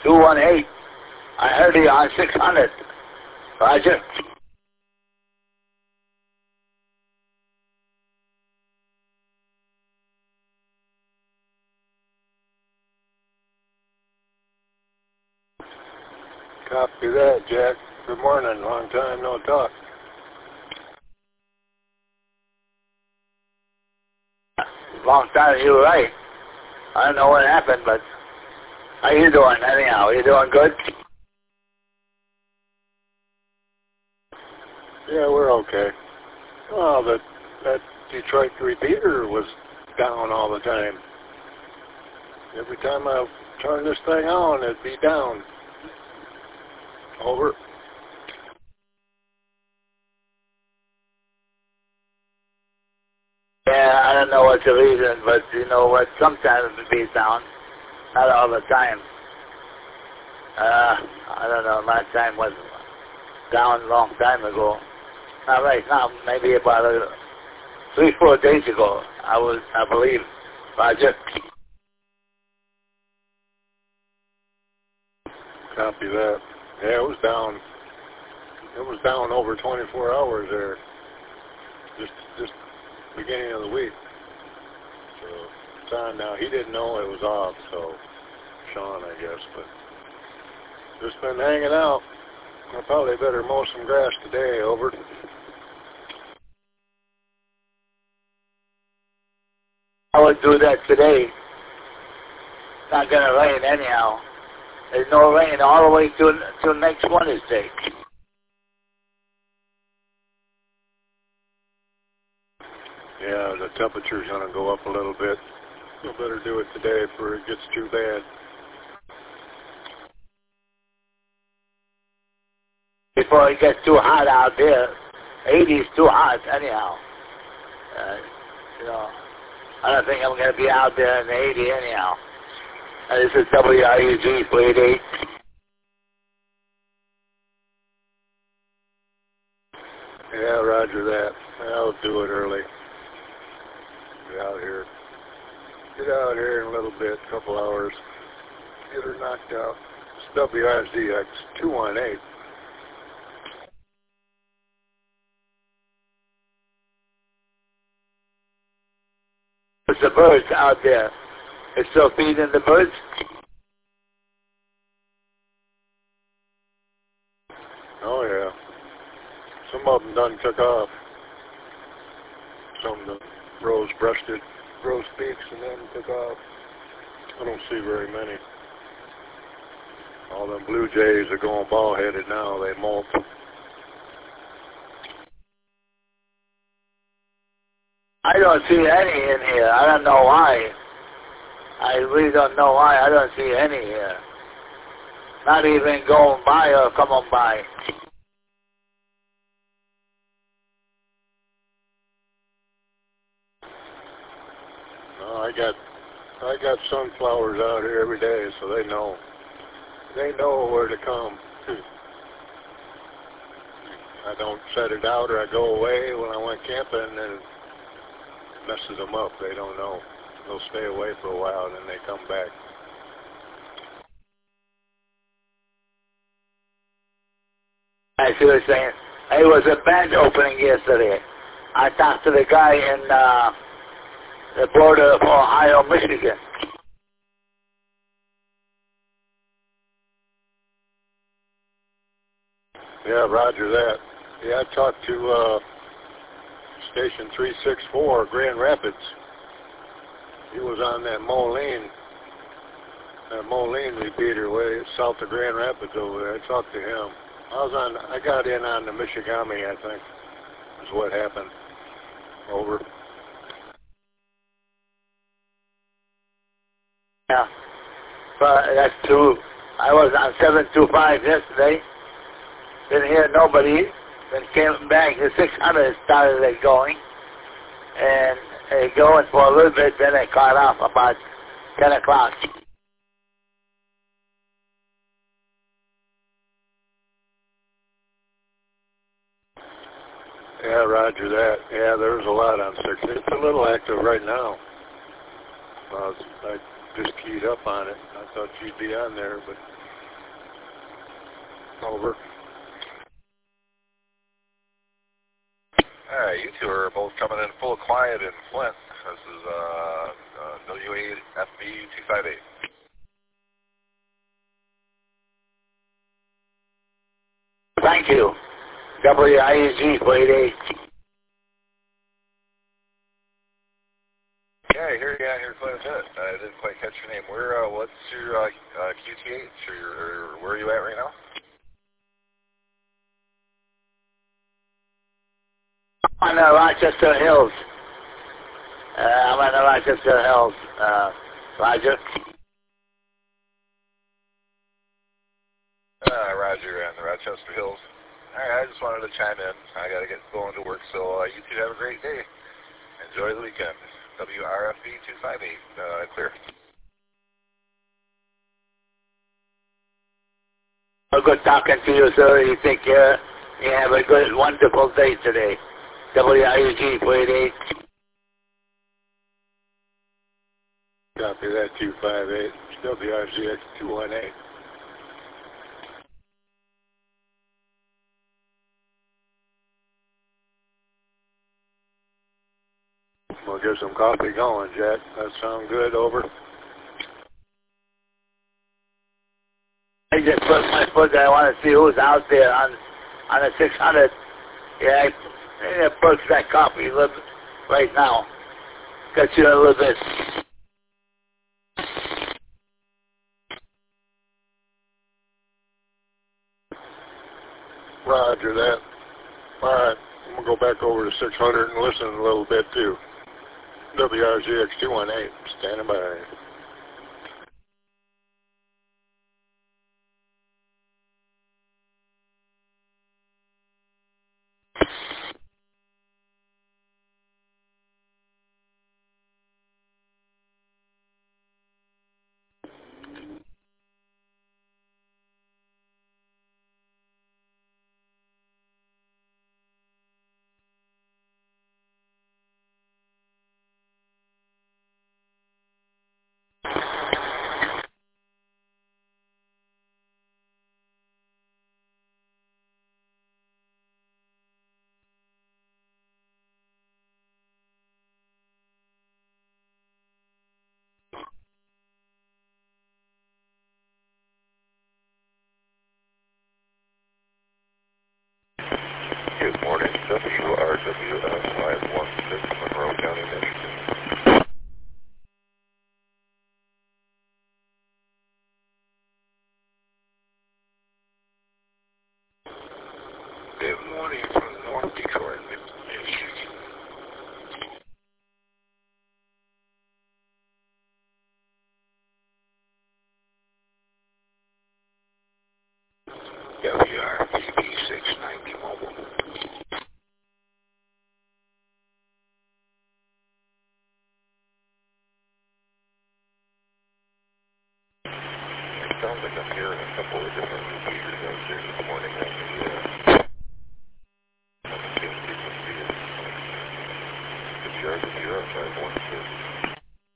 218. I heard you on 600. Roger. Copy that, Jack. Good morning. Long time no talk. Long time, you were right. I don't know what happened, but how you doing anyhow? You doing good? Yeah, we're okay. Well, that Detroit repeater was down all the time. Every time I turn this thing on, it'd be down. Over. Yeah, I don't know what's the reason, but you know what? Sometimes it be down, not all the time. I don't know. Last time was down a long time ago. Not right now. Maybe about 3-4 days ago. I believe. Roger. Copy that. Yeah, it was down. It was down over 24 hours there. Just beginning of the week. So it's on now. He didn't know it was off, so Sean, I guess, but just been hanging out. I probably better mow some grass today. Over. I would do that today. Not gonna rain anyhow. There's no rain all the way till next Wednesday. Yeah, the temperature's gonna go up a little bit. You better do it today before it gets too bad. Before it gets too hot out there. 80 is too hot anyhow. You know, I don't think I'm going to be out there in the 80 anyhow. This is WIUG 488. Yeah, roger that. I'll do it early. Get out here. Get out here in a little bit, couple hours. Get her knocked out. It's WIZX 218. There's the birds out there. It's still feeding the birds. Oh, yeah. Some of them done took off. Some of them rose-breasted, rose peaks, and then took off. I don't see very many. All them blue jays are going bald-headed now. They molt. I don't see any in here. I don't know why. I really don't know why. I don't see any here. Not even going by or coming by. No, I got sunflowers out here every day, so they know. They know where to come. I don't set it out or I go away when I went camping and it messes them up. They don't know. They'll stay away for a while and then they come back. I see what you're saying. It was a band opening yesterday. I talked to the guy in the border of Ohio, Michigan. Yeah, roger that. Yeah, I talked to Station 364, Grand Rapids. He was on that Moline repeater way south of Grand Rapids over there. I talked to him. I got in on the Michigami, I think, is what happened. Over. Yeah, but that's true. I was on 725 yesterday. Didn't hear nobody. Then came back to 600 started it going. And it going for a little bit, then it caught off about 10 o'clock. Yeah, roger that. Yeah, there's a lot on 6. It's a little active right now. I just keyed up on it. I thought you'd be on there, but Over. Alright, you two are both coming in full quiet in Flint. This is WAFB 258. Thank you. WIUG 488. Yeah, I hear you out here quite a bit. I didn't quite catch your name. What's your QTH, or where are you at right now? I'm on the Rochester Hills. I'm on the Rochester Hills. Roger. Roger, on the Rochester Hills. Alright, I just wanted to chime in. I got to get going to work, so you two have a great day. Enjoy the weekend. WRFB 258, clear. Good talking to you, sir. You take care. You have a good, wonderful day today. WIUG 488. Copy that 258. WRGX 218. We'll get some coffee going, Jack. That sound good? Over. I just put my foot there. I want to see who's out there on the 600. Yeah, I perks that coffee a little bit right now. Got you a little bit. Roger that. All right. I'm going to go back over to 600 and listen a little bit, too. WRGX 218. Standing by. Good morning, WRWS 516, Monroe County, Michigan. Good morning from North Detroit, Michigan. WRPB 690 mobile. It sounds like I'm hearing a couple of different repeaters out there this morning on the same frequency as WRWS 516.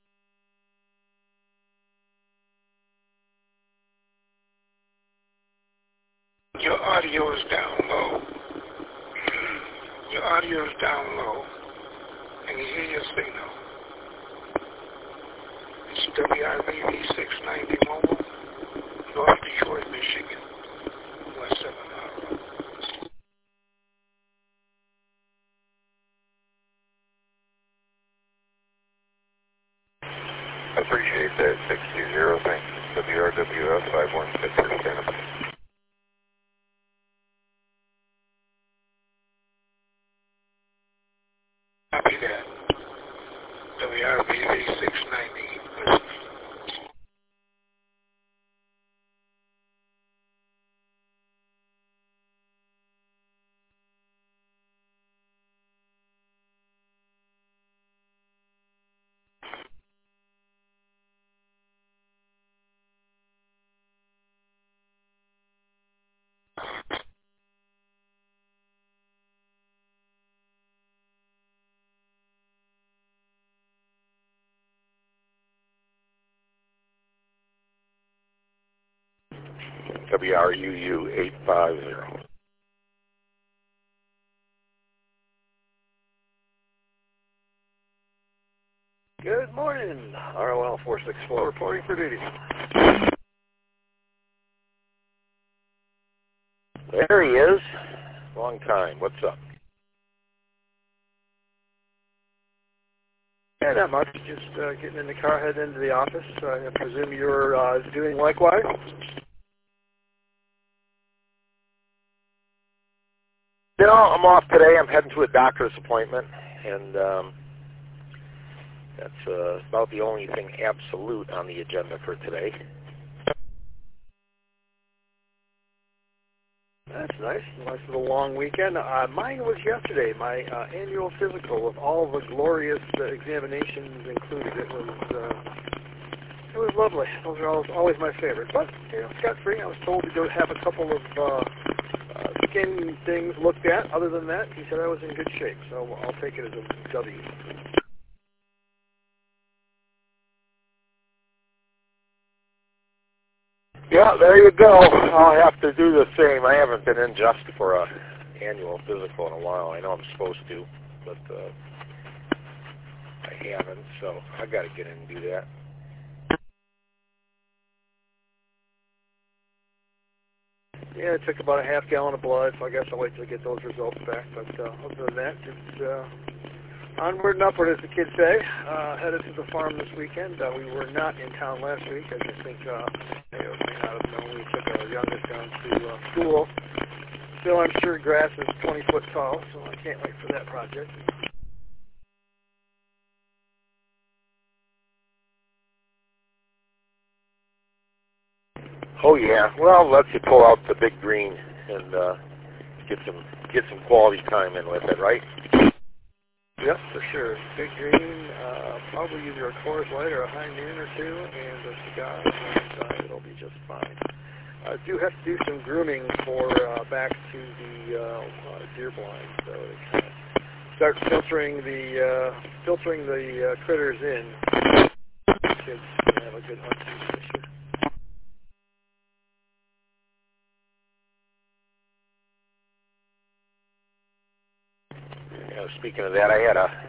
Your audio is down low. Your audio is down low. Can you hear your signal? It's WRBV 690 mobile, North Detroit, Michigan, West 7 Mile Road. I appreciate that 620, thanks. WRWS 516 for standing by. Copy that. WRBV 690. WRUU 850. Good morning, ROL 464 reporting for duty. There he is. Long time. What's up? Yeah, not much. Just getting in the car, heading into the office. I presume you're doing likewise? No, I'm off today. I'm heading to a doctor's appointment, and that's about the only thing absolute on the agenda for today. That's nice. Nice little long weekend. Mine was yesterday, my annual physical with all the glorious examinations included. It was lovely. Those are always my favorite. But, scot-free. I was told to go have a couple of skin things looked at. Other than that, he said I was in good shape, so I'll take it as a W. Yeah, there you go. I'll have to do the same. I haven't been in just for a annual physical in a while. I know I'm supposed to, but I haven't, so I got to get in and do that. Yeah, it took about a half gallon of blood, so I guess I'll wait till I get those results back. But other than that, it's onward and upward, as the kids say. Headed to the farm this weekend. We were not in town last week, as I think may not have known. We took our youngest down to school. Still, I'm sure grass is 20 foot tall, so I can't wait for that project. Oh yeah. Well, let's you pull out the big green and get some quality time in with it, right? Yep, for sure. Big green, probably either a Coors Light or a High Noon or two, and a cigar, and it'll be just fine. I do have to do some grooming for back to the deer blind, so to kind of start filtering the critters in. Kids can have a good hunt season this year. Speaking of that, I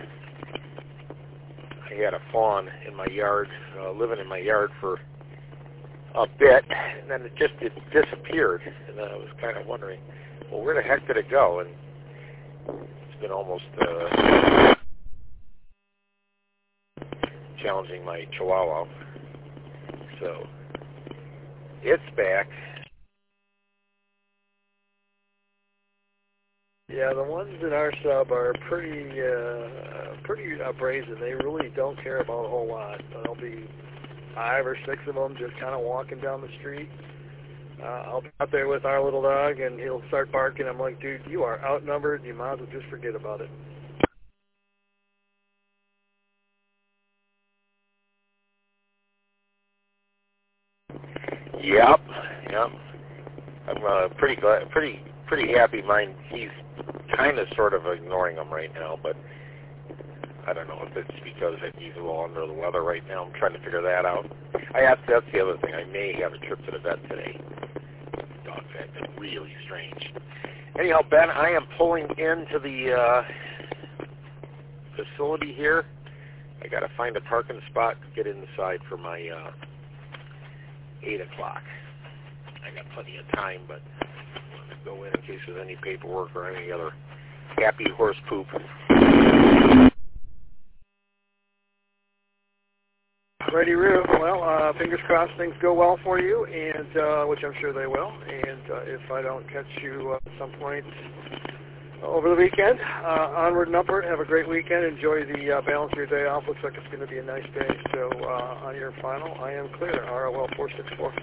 had a fawn in my yard, living in my yard for a bit, and then it disappeared. And I was kind of wondering, well, where the heck did it go? And it's been almost challenging my Chihuahua. So it's back. Yeah, the ones in our sub are pretty brazen. They really don't care about a whole lot. There'll be 5 or 6 of them just kind of walking down the street. I'll be out there with our little dog, and he'll start barking. I'm like, dude, you are outnumbered. You might as well just forget about it. Yep. I'm pretty happy. He's kind of sort of ignoring them right now, but I don't know if it's because he's a little under the weather right now. I'm trying to figure that out. That's the other thing. I may have a trip to the vet today. Dog's acting really strange. Anyhow, Ben, I am pulling into the facility here. I got to find a parking spot to get inside for my 8 o'clock. I got plenty of time, but I'm going to go in case there's any paperwork or any other happy horse poop. Righty, Roo. Well, fingers crossed things go well for you, and which I'm sure they will. And if I don't catch you at some point over the weekend, onward and upward. Have a great weekend. Enjoy the balance of your day off. Looks like it's going to be a nice day. So on your final, I am clear. ROL 464.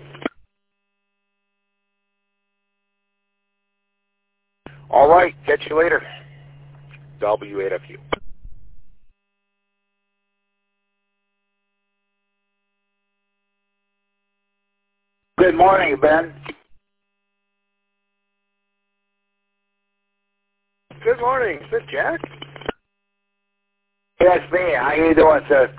All right. Catch you later. W8FU. Good morning, Ben. Good morning. Is it Jack? Yes, me. How you doing, sir?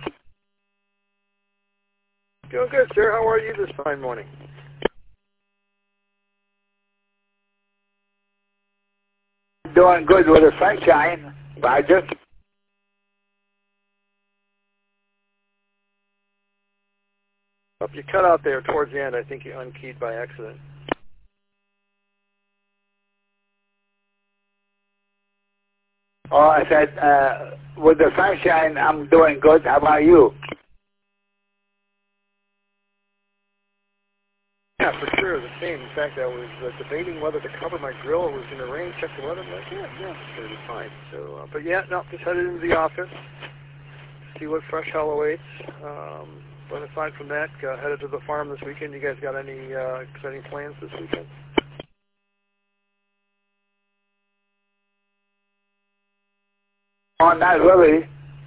Doing good, sir. How are you this fine morning? doing good with the sunshine, Roger. If you cut out there towards the end, I think you unkeyed by accident. Oh, I said, with the sunshine, I'm doing good. How about you? Yeah, for sure, the same. In fact, I was debating whether to cover my grill. It was going to rain, check the weather. I'm like, yeah, it's going to be fine. So, but yeah, no, just headed into the office, see what fresh hell awaits. But aside from that, headed to the farm this weekend. You guys got any exciting plans this weekend? Oh, not really.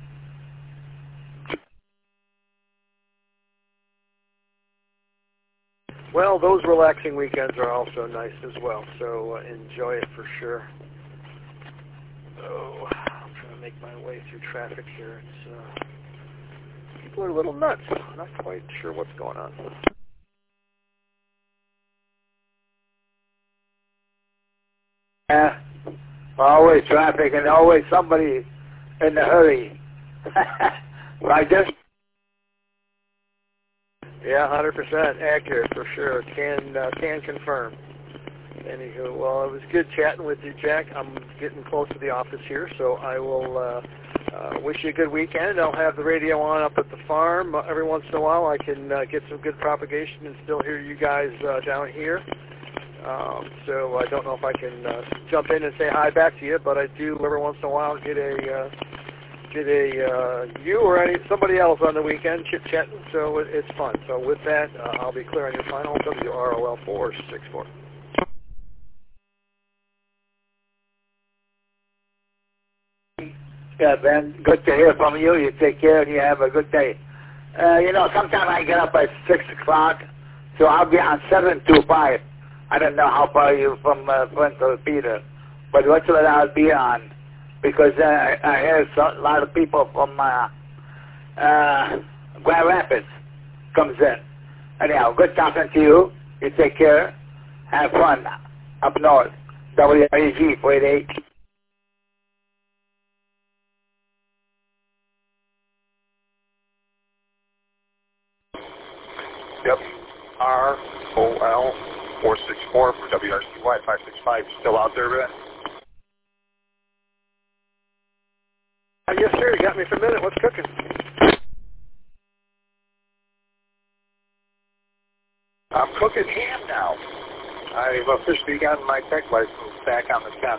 Well, those relaxing weekends are also nice as well, so enjoy it for sure. Oh, I'm trying to make my way through traffic here. It's people are a little nuts. Not quite sure what's going on. Yeah, always traffic and always somebody in a hurry. Roger? Yeah, 100% accurate for sure. Can confirm. Anywho, well, it was good chatting with you, Jack. I'm getting close to the office here, so I will wish you a good weekend. I'll have the radio on up at the farm. Every once in a while I can get some good propagation and still hear you guys down here. So I don't know if I can jump in and say hi back to you, but I do every once in a while get a you or somebody else on the weekend chit-chatting, so it's fun. So with that, I'll be clear on your final WROL 464. Yeah, Ben, good to hear from you. You take care and you have a good day. Sometimes I get up at 6 o'clock, so I'll be on 7 to 5. I don't know how far you from Flint or Peter, but that's what I'll be on, because I hear a lot of people from Grand Rapids comes in. Anyhow, good talking to you. You take care. Have fun up north. WREG 488. Yep. ROL 464 for WRCY 565. Still out there, Ben? Yes, sir. You got me for a minute. What's cooking? I'm cooking ham now. I've officially gotten my tech license back on the 10th.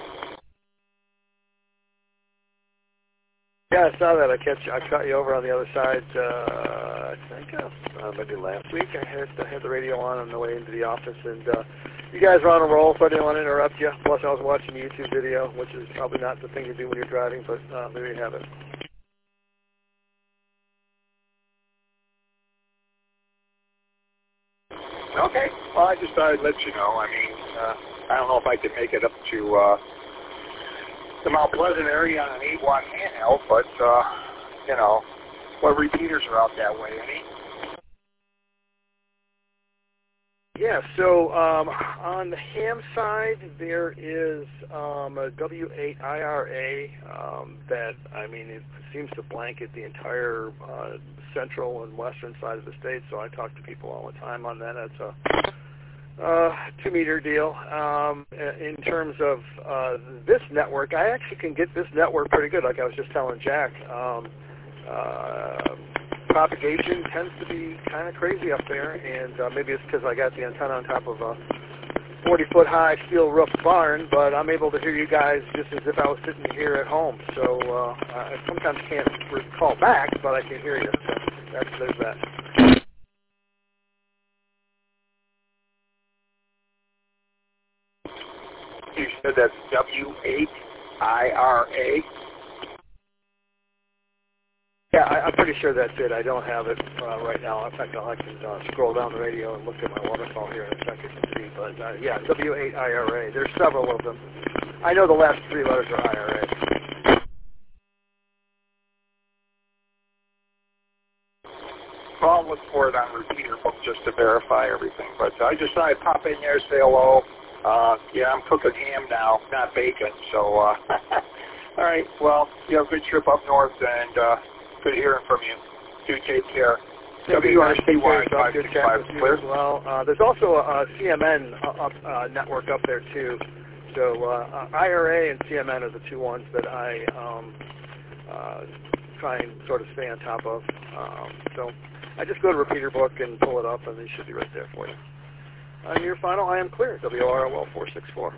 Yeah, I saw that. I caught you over on the other side. I think maybe last week. I had the radio on the way into the office, and you guys were on a roll, so I didn't want to interrupt you. Plus, I was watching a YouTube video, which is probably not the thing to do when you're driving, but there you have it. Okay. Well, I just thought I'd let you know. I mean, I don't know if I can make it up to the Mount Pleasant area on an 8-watt handheld, but, what repeaters are out that way, any? Yeah, so on the ham side, there is a W8IRA that, it seems to blanket the entire central and western side of the state, so I talk to people all the time on that. That's a 2-meter deal. In terms of this network, I actually can get this network pretty good, like I was just telling Jack. Propagation tends to be kind of crazy up there, and maybe it's because I got the antenna on top of a 40-foot high steel roof barn, but I'm able to hear you guys just as if I was sitting here at home. So I sometimes can't call back, but I can hear you. So there's that. You said that's W8IRA? Yeah, I'm pretty sure that's it. I don't have it right now. In fact, I can scroll down the radio and look at my waterfall here in a second and see. But yeah, W8IRA. There's several of them. I know the last 3 letters are IRA. Well, I'll look for it on repeater book just to verify everything. But I just thought I'd pop in there, say hello, Yeah, I'm cooking ham now, not bacon. So, all right. Well, you have a good trip up north, and good hearing from you. Do take care. WRCY 565 clear. Well, there's also a CMN network up there too. So IRA and CMN are the two ones that I try and sort of stay on top of. So I just go to Repeater Book and pull it up, and they should be right there for you. On your final, I am clear. WROL 464.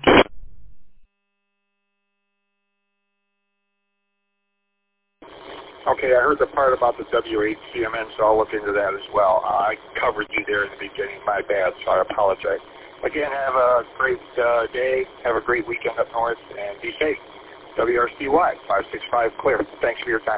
Okay, I heard the part about the W8CMN, so I'll look into that as well. I covered you there in the beginning. My bad, so I apologize. Again, have a great day. Have a great weekend up north, and be safe. WRCY 565 clear. Thanks for your time.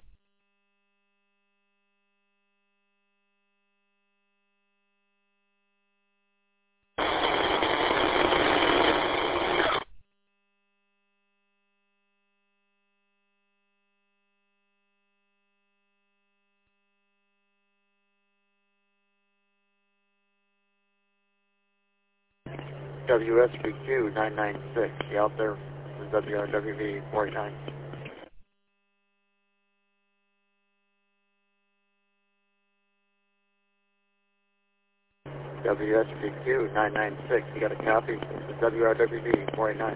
WSBQ 996. You out there? This is WRWV 49. WSBQ 996. You got a copy? This is WRWV 49.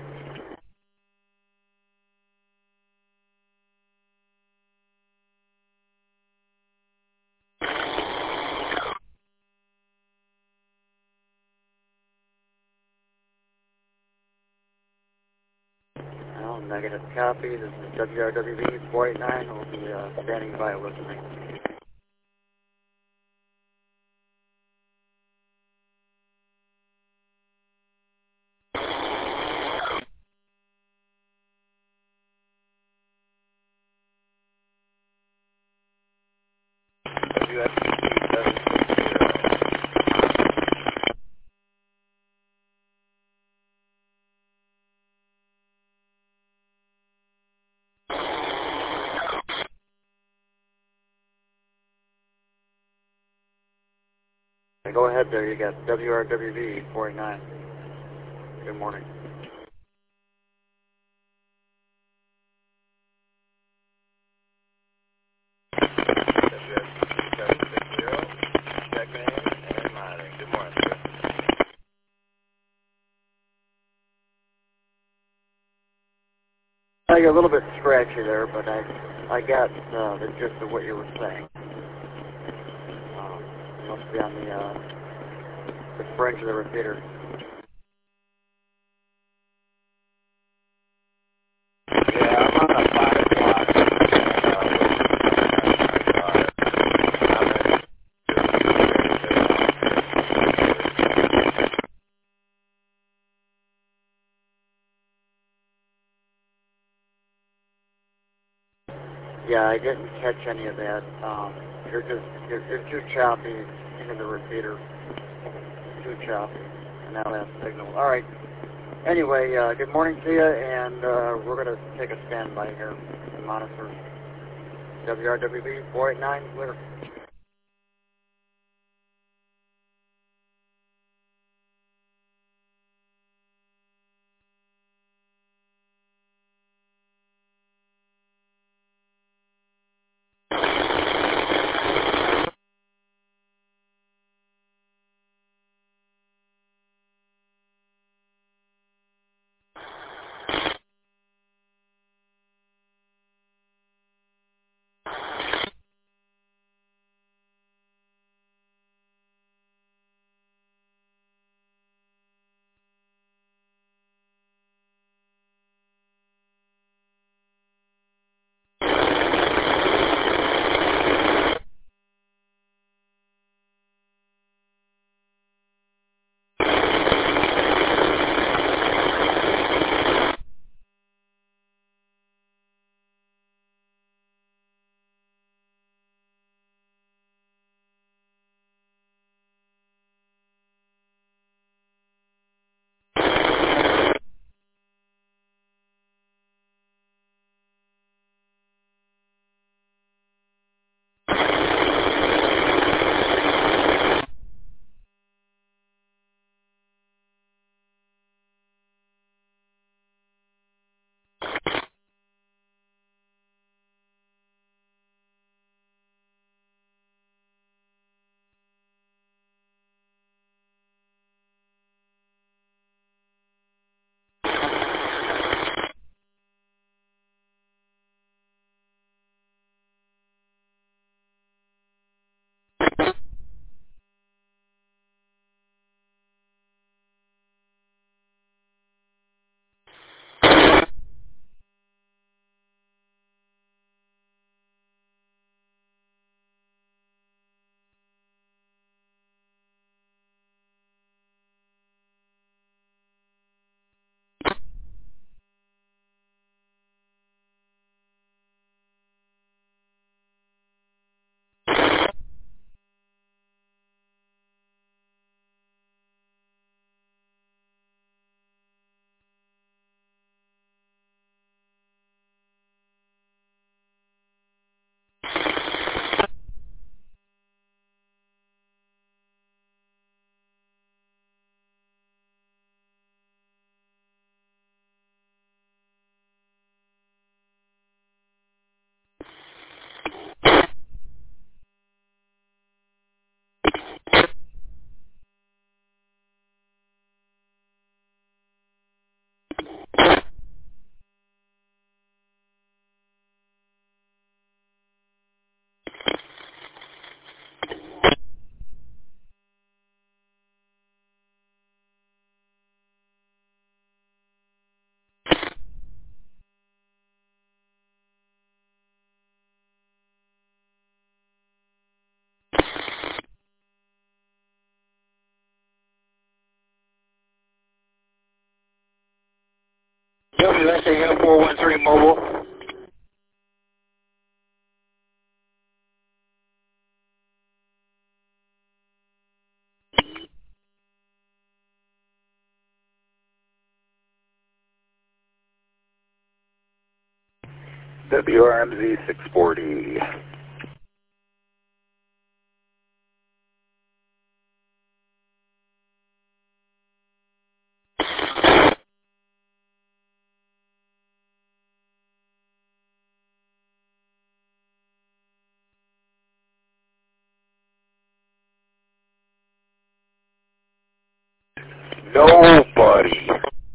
Negative copy. This is WRWV 49. We'll be standing by listening. Go ahead there, you got WRWV 49. Good morning. I got a little bit scratchy there, but I got the gist of what you were saying. Must be on the fringe of the repeater. Yeah, I'm on a 5 o'clock. Yeah, I didn't catch any of that. You're too choppy into the repeater. Too choppy. And that last signal. All right. Anyway, good morning to you, and we're going to take a standby here and monitor. WRWV 489, clear. USA Uniform 413 Mobile. WRMZ 640. Nobody.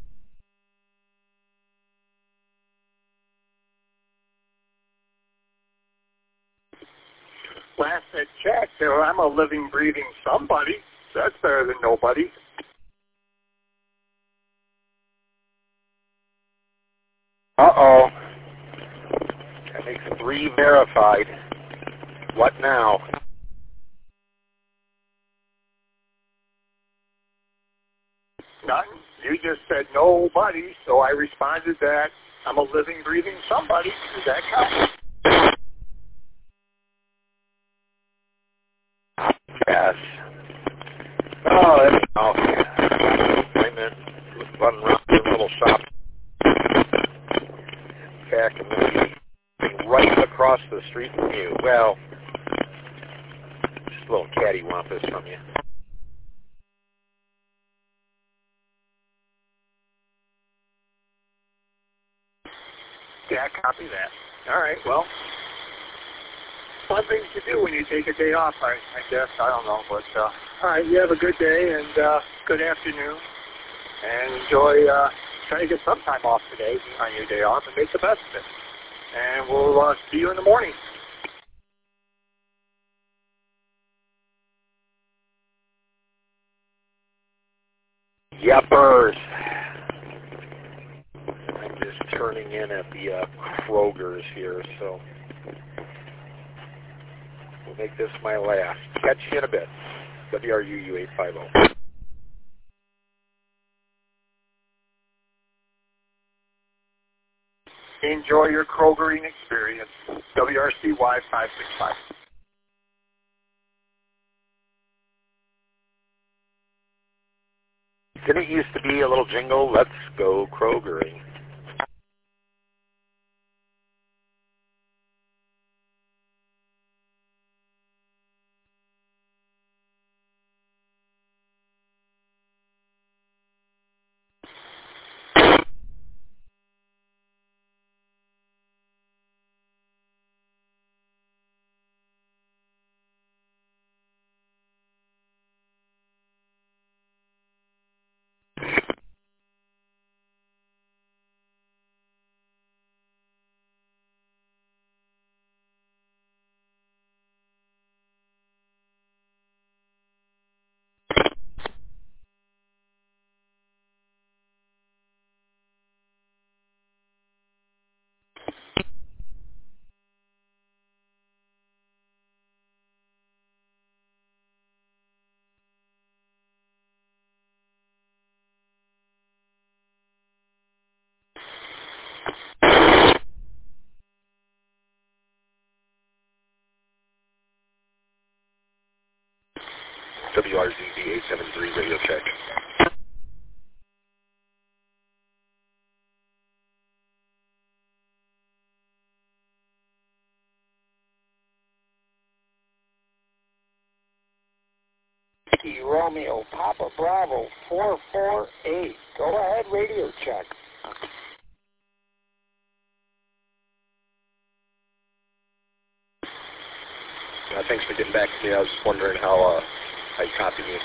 Last I checked, I'm a living, breathing somebody. That's better than nobody. Uh-oh. That makes 3 verified. What now? Nothing. You just said nobody, so I responded that I'm a living, breathing somebody. Does that count? Yes. Oh, that's I'm running around the little shop. In fact, I'm going to be right across the street from you. Well, just a little cattywampus from you. Yeah, copy that. All right, well, fun things to do when you take a day off, I guess. I don't know, but all right, you have a good day and good afternoon, and enjoy. Try to get some time off today on your day off and make the best of it. And we'll see you in the morning. Yuppers. I'm just turning in at the Kroger's here, so we'll make this my last. Catch you in a bit. WRUU 850. Enjoy your Krogering experience. WRCY 565. Didn't it used to be a little jingle, let's go Krogering? WRZZ 873 radio check. Romeo, Papa Bravo, 448. Go ahead, radio check. Thanks for getting back to me. I was just wondering how you copied me.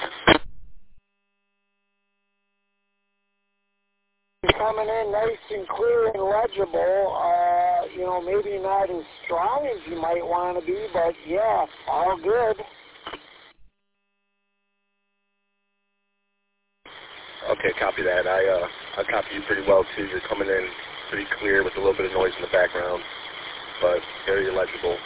Coming in nice and clear and legible. Maybe not as strong as you might want to be, but yeah, all good. Okay, copy that. I copy you pretty well too. You're coming in pretty clear with a little bit of noise in the background, but very legible.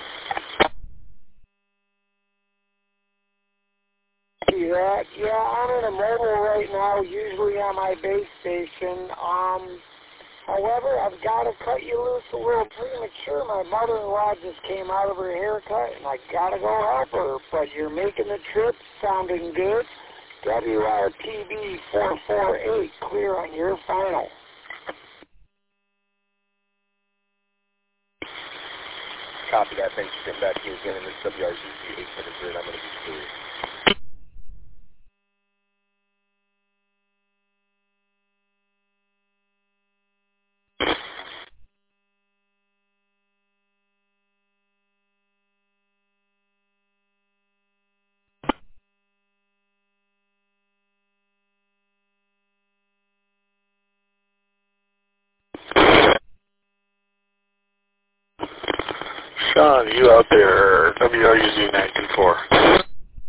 Yeah, I'm in a mobile right now, usually on my base station. However, I've got to cut you loose a little premature. My mother-in-law just came out of her haircut, and I got to go help her. But you're making the trip, sounding good. WRTB 448, clear on your final. Copy that. Thanks for getting back to you again in this WRTB 800, I'm going to be through. Sean, you out there, WRUZ 924.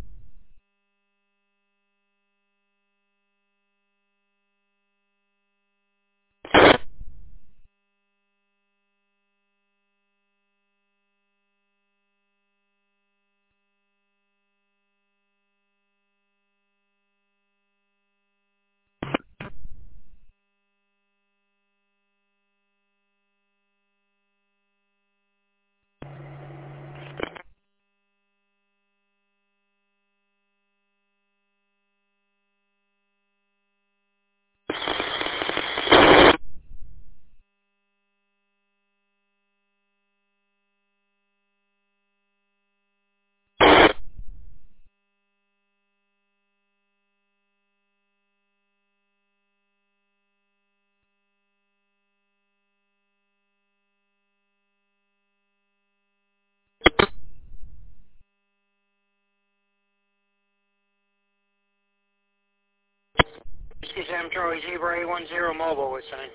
Sam Charlie Zebra 810 mobile was signed.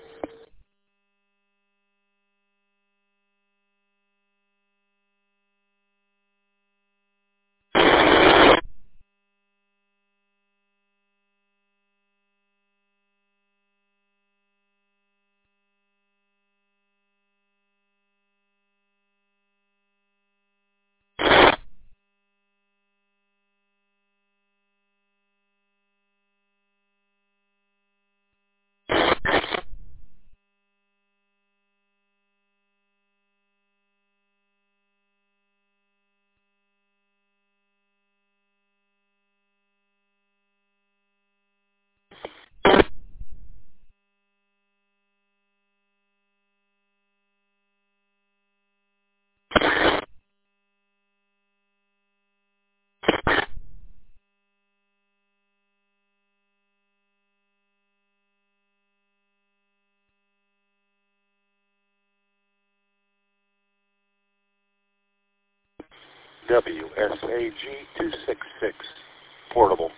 WSAG 266, portable.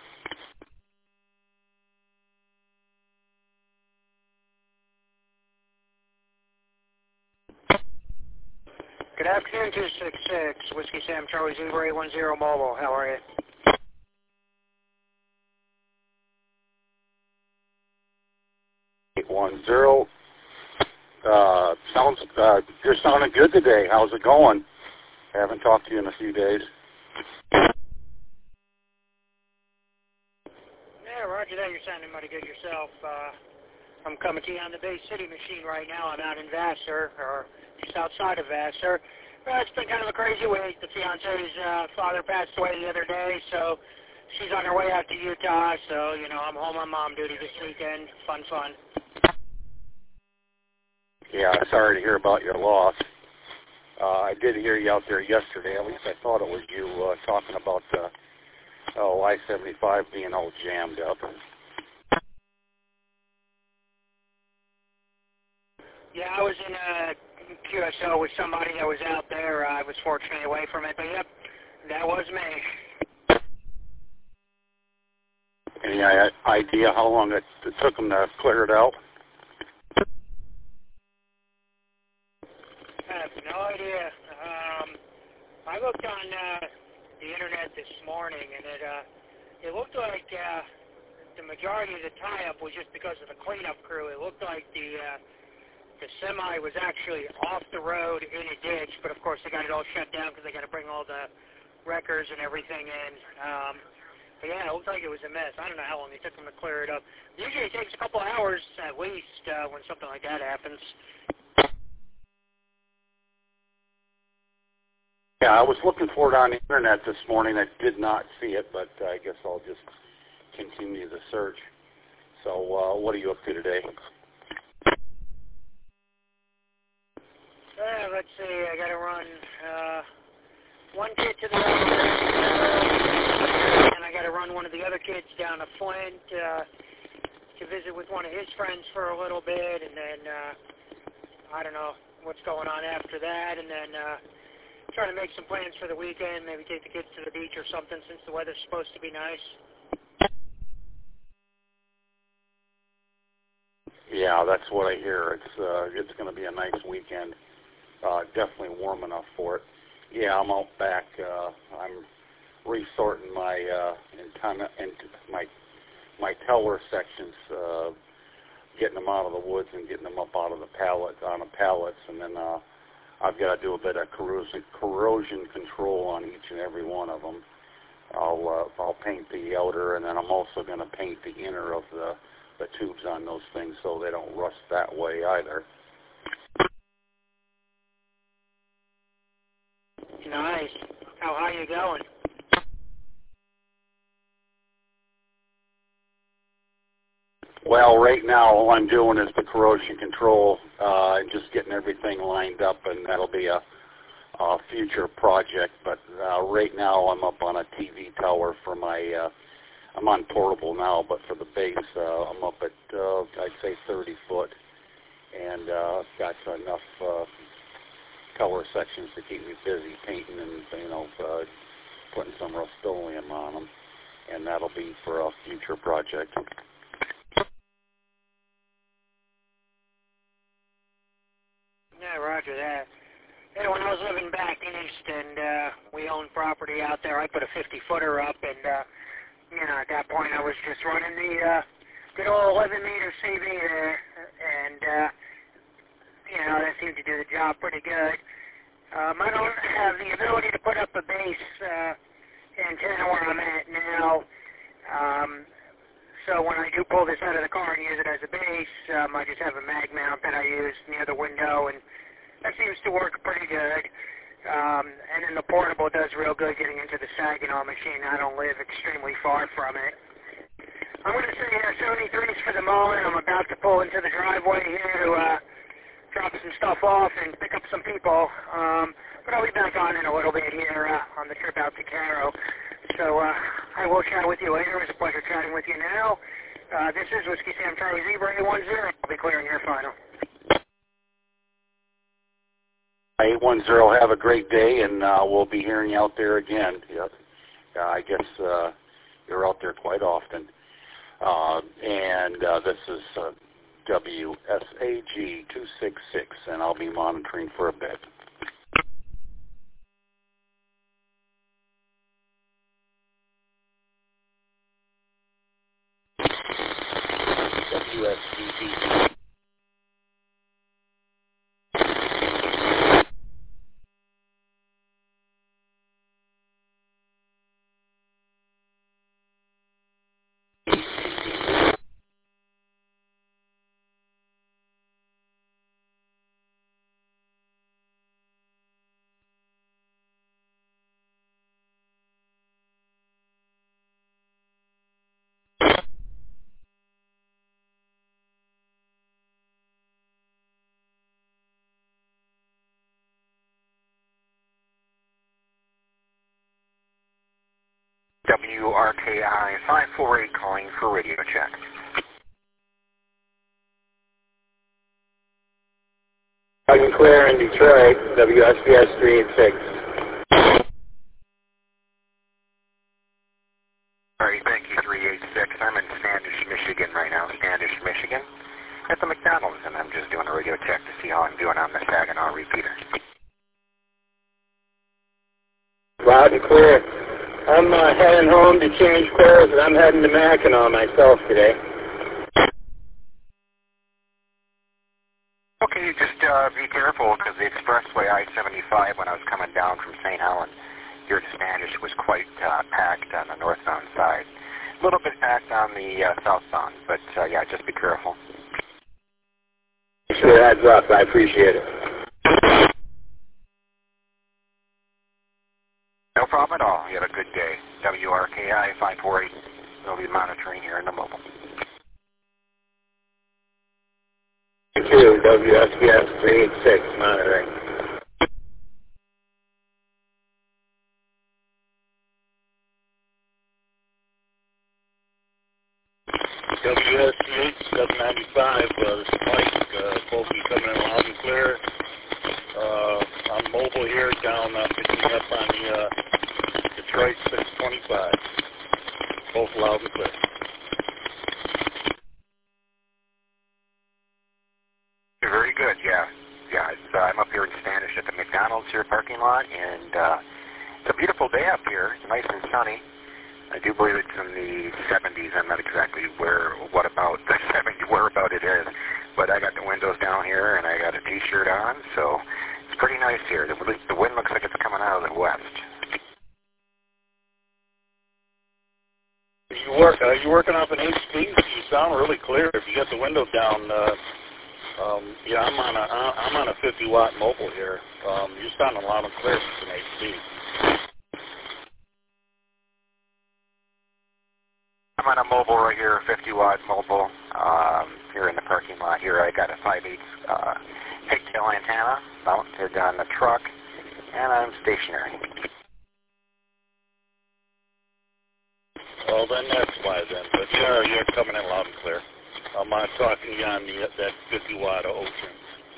Good afternoon, 266, Whiskey Sam Charlie Zebra 810 mobile. How are you? You're sounding good today. How's it going? I haven't talked to you in a few days. Yeah, roger that. You're sounding mighty good yourself. I'm coming to you on the Bay City machine right now. I'm out in Vassar, or just outside of Vassar. It's been kind of a crazy week. The fiance's father passed away the other day, so she's on her way out to Utah. So, you know, I'm home on mom duty this weekend. Fun. Yeah, sorry to hear about your loss. I did hear you out there yesterday. At least I thought it was you talking about I-75 being all jammed up. Yeah, I was in a QSO with somebody that was out there. I was fortunately away from it, but yep, that was me. Any idea how long it took them to clear it out? I have no idea. I looked on the internet this morning, and it looked like the majority of the tie-up was just because of the cleanup crew. It looked like the semi was actually off the road in a ditch, but of course they got it all shut down because they got to bring all the wreckers and everything in. But yeah, it looked like it was a mess. I don't know how long it took them to clear it up. Usually it takes a couple hours at least when something like that happens. Yeah, I was looking for it on the internet this morning. I did not see it, but I guess I'll just continue the search. So what are you up to today? Let's see, I got to run one kid to the and I got to run one of the other kids down to Flint to visit with one of his friends for a little bit, and then I don't know what's going on after that, and then trying to make some plans for the weekend, maybe take the kids to the beach or something since the weather's supposed to be nice. Yeah, that's what I hear. It's going to be a nice weekend. Definitely warm enough for it. Yeah, I'm out back. I'm resorting my antenna and my teller sections, getting them out of the woods and getting them up out of the pallets, and then I've got to do a bit of corrosion control on each and every one of them. I'll paint the outer, and then I'm also going to paint the inner of the tubes on those things so they don't rust that way either. Nice. How high you going? Well, right now all I'm doing is the corrosion control and just getting everything lined up, and that'll be a future project. But right now I'm up on a TV tower for my, I'm on portable now, but for the base I'm up at, I'd say 30 foot, and got enough color sections to keep me busy painting and, putting some Rust-Oleum on them, and that'll be for a future project. Yeah, roger that. Hey, when I was living back east and we owned property out there, I put a 50-footer up, and, at that point I was just running the good old 11-meter CV there, and, that seemed to do the job pretty good. I don't have the ability to put up a base antenna where I'm at now, so when I do pull this out of the car and use it as a base, I just have a mag mount that I use near the window, and that seems to work pretty good. And then the portable does real good getting into the Saginaw machine. I don't live extremely far from it. I'm going to say 73s for the moment. I'm about to pull into the driveway here to drop some stuff off and pick up some people. But I'll be back on in a little bit here on the trip out to Caro. So I will chat with you later. It was a pleasure chatting with you now. This is Whiskey Sam Charlie Zebra 810. I'll be clearing your final. 810, have a great day, and we'll be hearing you out there again. Yep. I guess you're out there quite often. And this is WSAG 266, and I'll be monitoring for a bit. WSAG. WRKI 548 calling for radio check. I can clear in Detroit, WSBS 386. Alright, thank you, 386. I'm in Standish, Michigan right now, Standish, Michigan, at the McDonald's, and I'm just doing a radio check to see how I'm doing on the Saginaw repeater. Loud and clear. I'm heading home to change clothes, and I'm heading to Mackinac myself today. Okay, just be careful, because the expressway I-75, when I was coming down from St. Helens, here to Standish was quite packed on the northbound side. A little bit packed on the southbound, but yeah, just be careful. Thanks for the heads up. I appreciate it. No problem at all. You have a good day. WRKI 548. We'll be monitoring here in the mobile. Thank you. WSBS 386 monitoring. WSCH 795, this is Mike, supposed to be coming in loud and clear. I'm mobile here, down, picking up on the Detroit 625. Both loud and clear. Very good, yeah. Yeah, I'm up here in Standish at the McDonald's here parking lot, and it's a beautiful day up here. It's nice and sunny. I do believe it's in the 70s. I'm not exactly what about it is, but I got the windows down here and I got a t-shirt on, so it's pretty nice here. The wind looks like it's coming out of the west. Are you working off an 8-speed? You sound really clear. If you got the window down, yeah, I'm on a 50-watt mobile here. You sound loud and clear if it's an 8-speed. I'm on a mobile right here, a 50-watt mobile, here in the parking lot here. I got a 5/8 pigtail antenna mounted on the truck, and I'm stationary. Well, then that's why then. But you're coming in loud and clear. I'm talking to you on that 50-watt Ocean.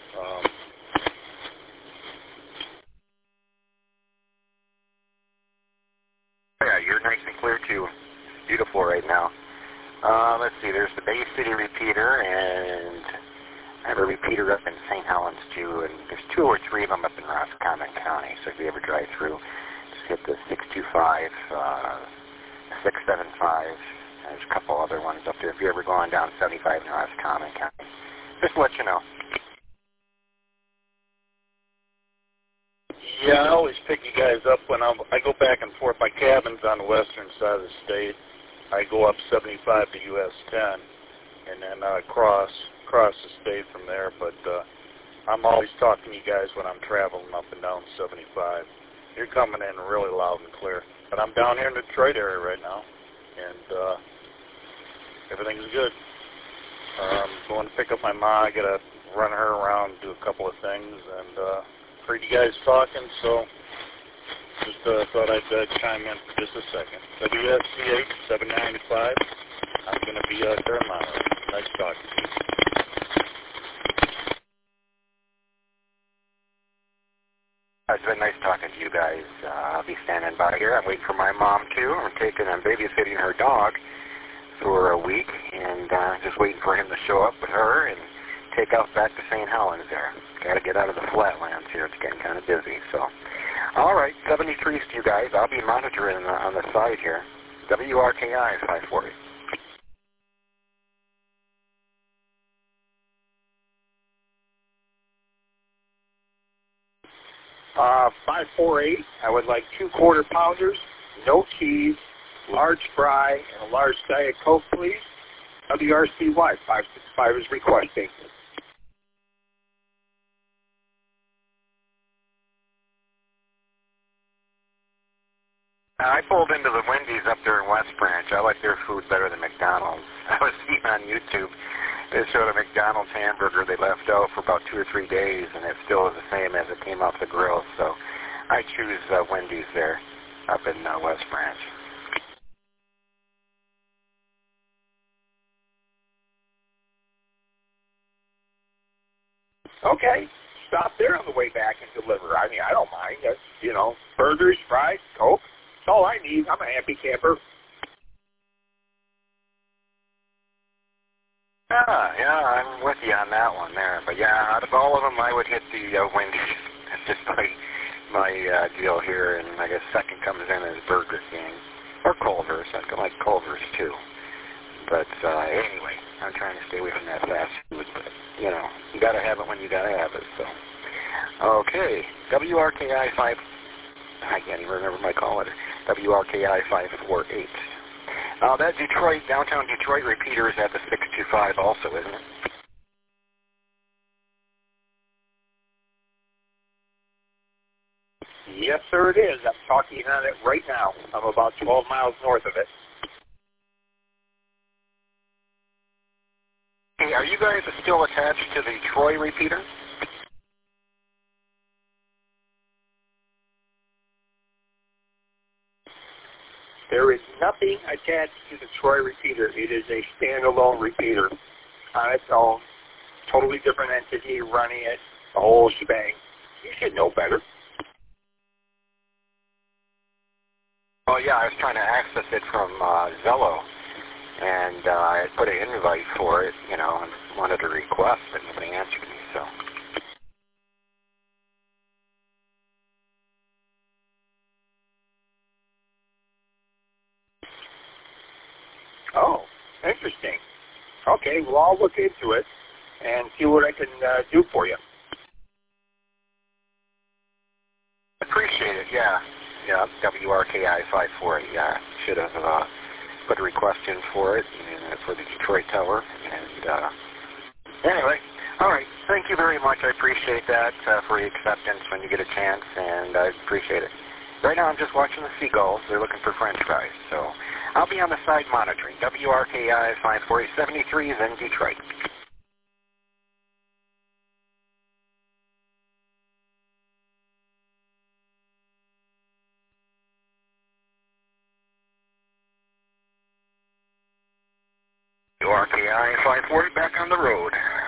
Yeah, you're nice and clear too. Beautiful right now. Let's see, there's the Bay City repeater, and I have a repeater up in St. Helens too, and there's 2 or 3 of them up in Roscommon County, so if you ever drive through, just hit the 625, 675, there's a couple other ones up there if you're ever going down 75 in Roscommon County. Just to let you know. Yeah, I always pick you guys up when I go back and forth. My cabin's on the western side of the state. I go up 75 to US 10, and then cross the state from there. But I'm always talking to you guys when I'm traveling up and down 75. You're coming in really loud and clear. But I'm down here in the Detroit area right now, and everything's good. Going to pick up my ma. I got to run her around, do a couple of things, and heard you guys talking, so just thought I'd chime in for just a second. WSCH 795. I'm going to be there tomorrow. Nice talking to you. It's been nice talking to you guys. I'll be standing by here. I'm waiting for my mom too. I'm babysitting her dog for a week, and just waiting for him to show up with her and take off back to St. Helens there. Got to get out of the flatlands here. It's getting kind of busy. So, all right, 73s to you guys. I'll be monitoring on the side here. WRKI 540. Uh, 548. I would like 2 quarter pounders, no cheese, large fry, and a large Diet Coke, please. WRCY 565 is requesting. I pulled into the Wendy's up there in West Branch. I like their food better than McDonald's. I was seeing on YouTube, they showed a McDonald's hamburger they left out for about 2 or 3 days, and it still is the same as it came off the grill. So I choose Wendy's there up in West Branch. Okay, stop there on the way back and deliver. I mean, I don't mind. That's, burgers, fries, Coke. That's all I need. I'm a happy camper. Yeah, I'm with you on that one there. But yeah, out of all of them, I would hit the Wendy's. That's just my deal here. And I guess second comes in as Burger King or Culver's. I like Culver's too. But anyway, I'm trying to stay away from that fast food. But you got to have it when you got to have it. So okay, WRKI 5. I can't even remember my caller. WRKI 548. That Detroit, downtown Detroit repeater is at the 625 also, isn't it? Yes, sir, it is. I'm talking on it right now. I'm about 12 miles north of it. Hey, are you guys still attached to the Troy repeater? There is nothing attached to the Troy repeater. It is a standalone repeater on its own. Totally different entity running it, the whole shebang. You should know better. Oh, yeah, I was trying to access it from Zello, and I had put an invite for it, and wanted to request, but nobody answered me, so. Oh, interesting. Okay, well, I'll look into it and see what I can do for you. Appreciate it, yeah. Yeah, WRKI 540, yeah. Should have put a request in for it and for the Detroit Tower. And anyway, all right. Thank you very much. I appreciate that for your acceptance when you get a chance, and I appreciate it. Right now I'm just watching the seagulls. They're looking for French fries. So I'll be on the side monitoring. WRKI 54073 is in Detroit. WRKI 540 back on the road.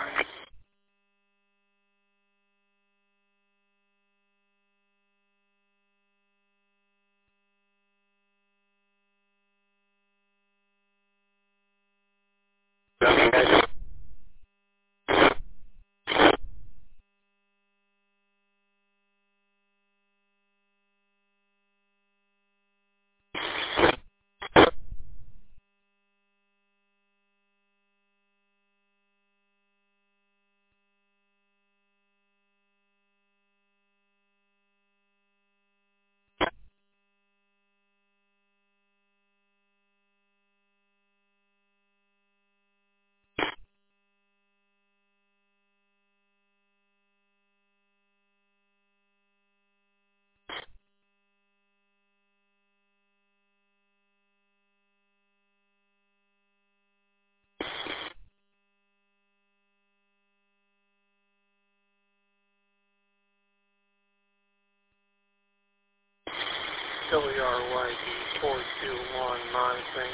WRYD 421 monitoring.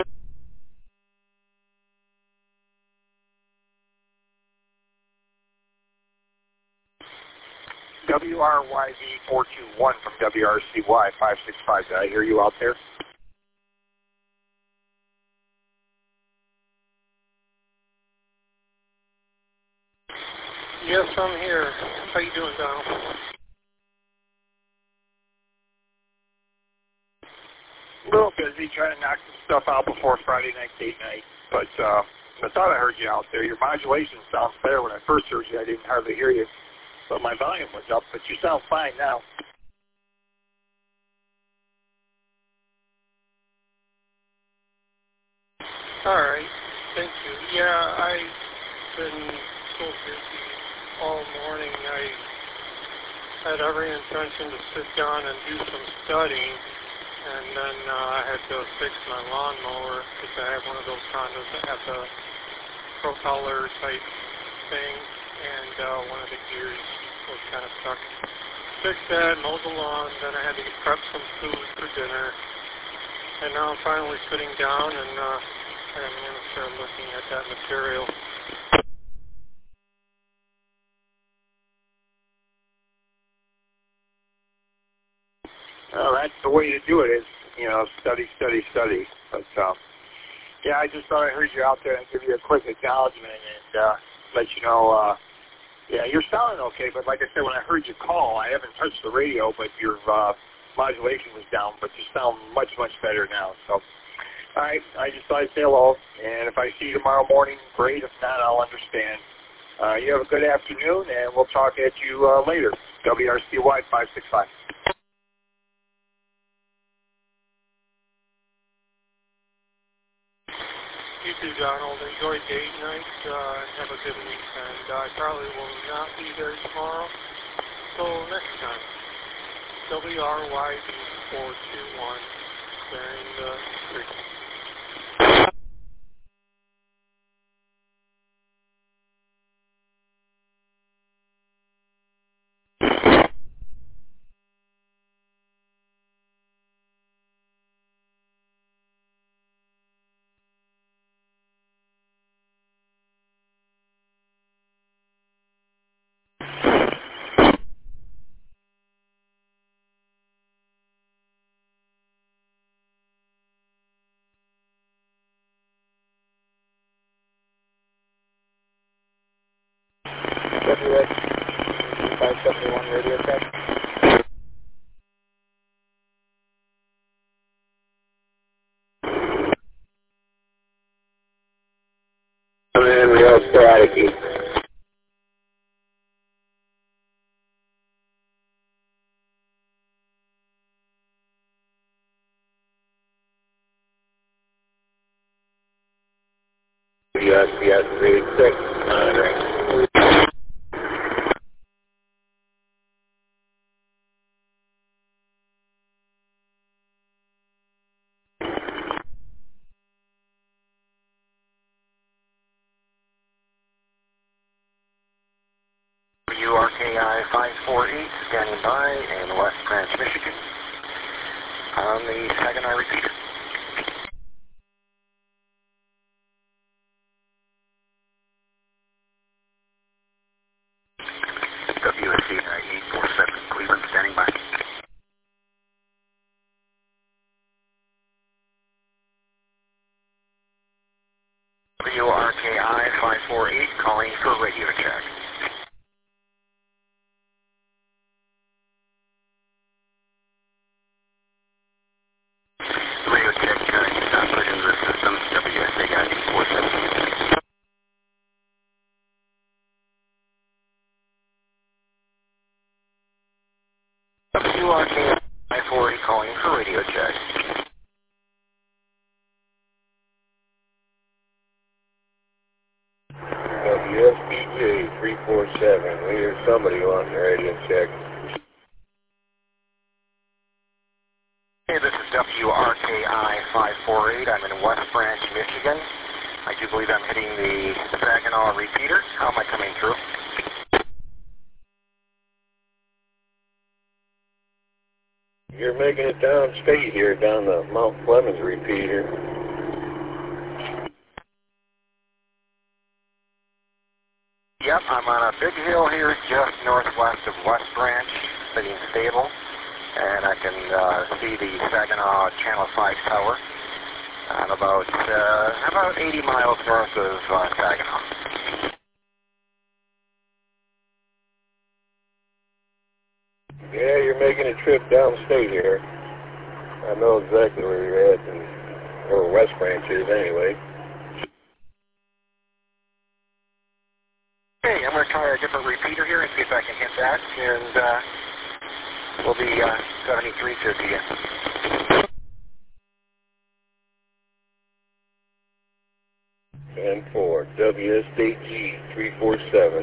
WRYD 421 from WRCY 565. Did I hear you out there? Yes, I'm here. How you doing, Donald? A little busy trying to knock some stuff out before Friday night, date night. But I thought I heard you out there. Your modulation sounds better. When I first heard you, I didn't hardly hear you. But my volume was up, but you sound fine now. All right. Thank you. Yeah, I've been so busy all morning. I had every intention to sit down and do some studying. And then I had to fix my lawnmower because I have one of those condos that have the propeller type thing, and one of the gears was kind of stuck. Fixed that, mowed the lawn, then I had to prep some food for dinner. And now I'm finally sitting down and I'm going to start looking at that material. Well, that's the way to do it is, study, study, study. But, yeah, I just thought I heard you out there and give you a quick acknowledgement and let you know, yeah, you're sounding okay, but like I said, when I heard you call, I haven't touched the radio, but your modulation was down, but you sound much, much better now. So, all right, I just thought I'd say hello, and if I see you tomorrow morning, great. If not, I'll understand. You have a good afternoon, and we'll talk at you later. WRCY 565. too, Donald. Enjoy date night and have a good weekend. I probably will not be there tomorrow. So next time, WRYB421, clearing the frequency. WX 571 radio check. And real staticky. USPS 386 monitoring. WRKI 548 standing by in West Branch, Michigan on the Saginaw repeater. WSC 9847 Cleveland standing by. WRKI 548 calling for radio check. Radio check, he's not put into the system. WSA 9847. WRKI 540 calling for radio check. WSBJ 347. We hear somebody wanting the radio check. Hey, this is WRKI 548. I'm in West Branch, Michigan. I do believe I'm hitting the Saginaw repeater. How am I coming through? You're making it downstate here, down the Mount Clemens repeater. Yep, I'm on a big hill here just northwest of West Branch, sitting stable, and I can see the Saginaw Channel 5 tower. I'm about 80 miles north of Saginaw. Yeah, you're making a trip downstate here. I know exactly where you're at, and where West Branch is anyway. Okay, I'm going to try a different repeater here and see if I can hit that, and we'll be 7350 again. And 4, WSDG 347.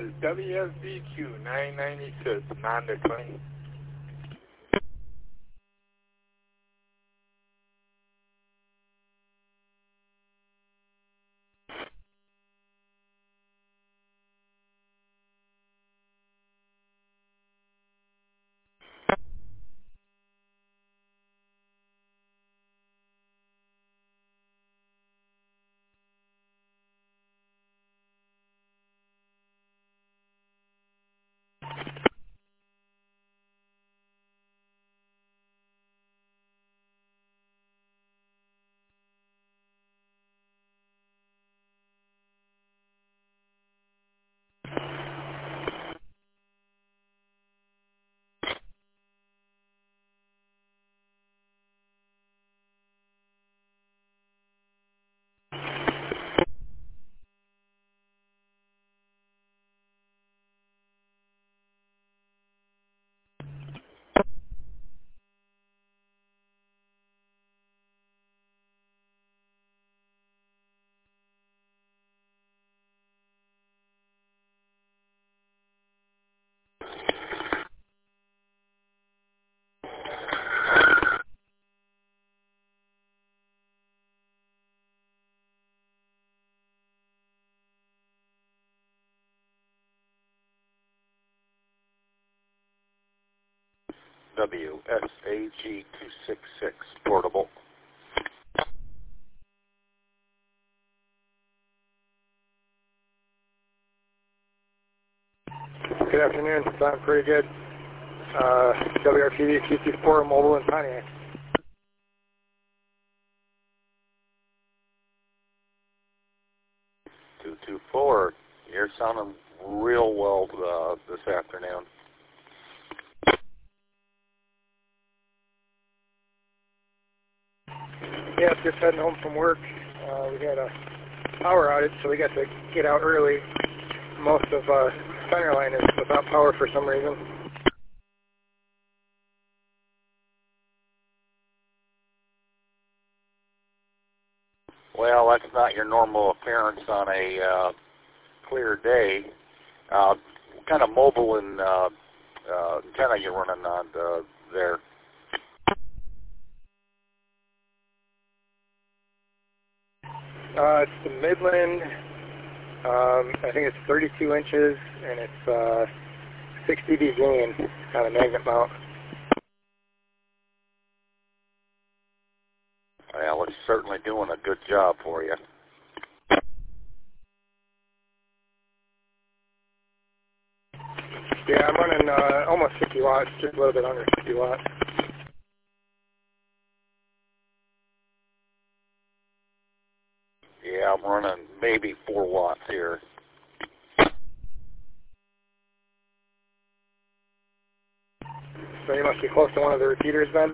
is WSBQ 996, non-declining. WSAG 266 portable. Good afternoon. Sound pretty good. WRTV QC4 mobile in Pontiac. 224. You're sounding real well this afternoon. Yeah, just heading home from work. We had a power outage, so we got to get out early. Most of Centerline is without power for some reason. Well, that's not your normal appearance on a clear day. What kind of mobile and antenna you running on there? It's the Midland. I think it's 32 inches, and it's 6 dB gain on a magnet mount. Well, it's certainly doing a good job for you. Yeah, I'm running almost 50 watts, just a little bit under 50 watts. Yeah, I'm running maybe 4 watts here. So you must be close to one of the repeaters then?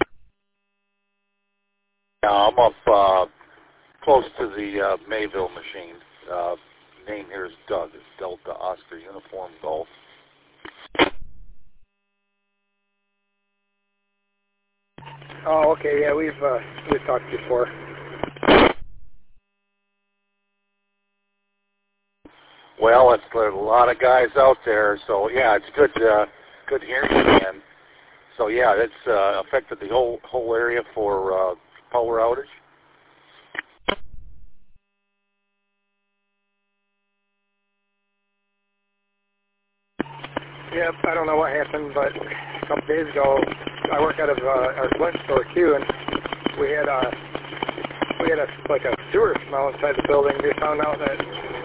Yeah, I'm up close to the Mayville machine. Name here is Doug. It's Delta Oscar Uniform Golf. Oh, okay. Yeah, we've talked before. Well, there's a lot of guys out there, so yeah, it's good to hear you again. So yeah, it's affected the whole area for power outage. Yeah, I don't know what happened, but a couple days ago, I work out of our Flint store too, and we had a sewer smell inside the building. We found out that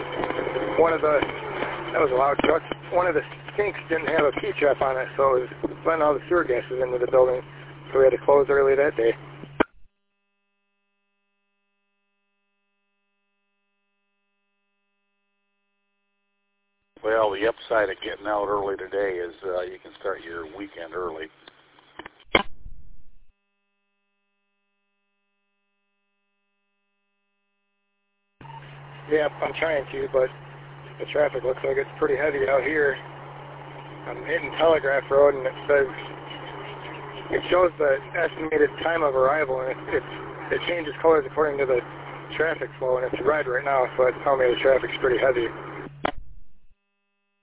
that was a loud truck. One of the sinks didn't have a P-trap on it, so it was letting all the sewer gases into the building. So we had to close early that day. Well, the upside of getting out early today is you can start your weekend early. Yeah, I'm trying to, but the traffic looks like it's pretty heavy out here. I'm hitting Telegraph Road, and it shows the estimated time of arrival, and it changes colors according to the traffic flow, and it's red right now, so it's telling me the traffic's pretty heavy.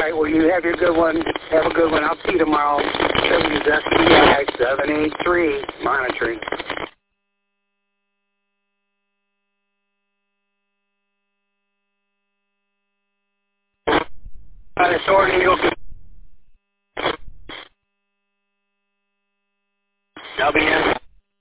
right, well, you have your good one. Have a good one. I'll see you tomorrow. WSBI 783, monitoring. Sword Eagle. WS.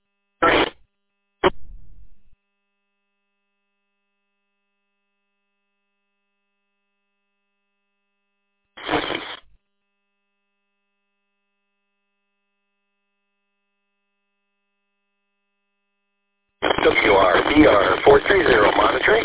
WRBR 430 monitoring.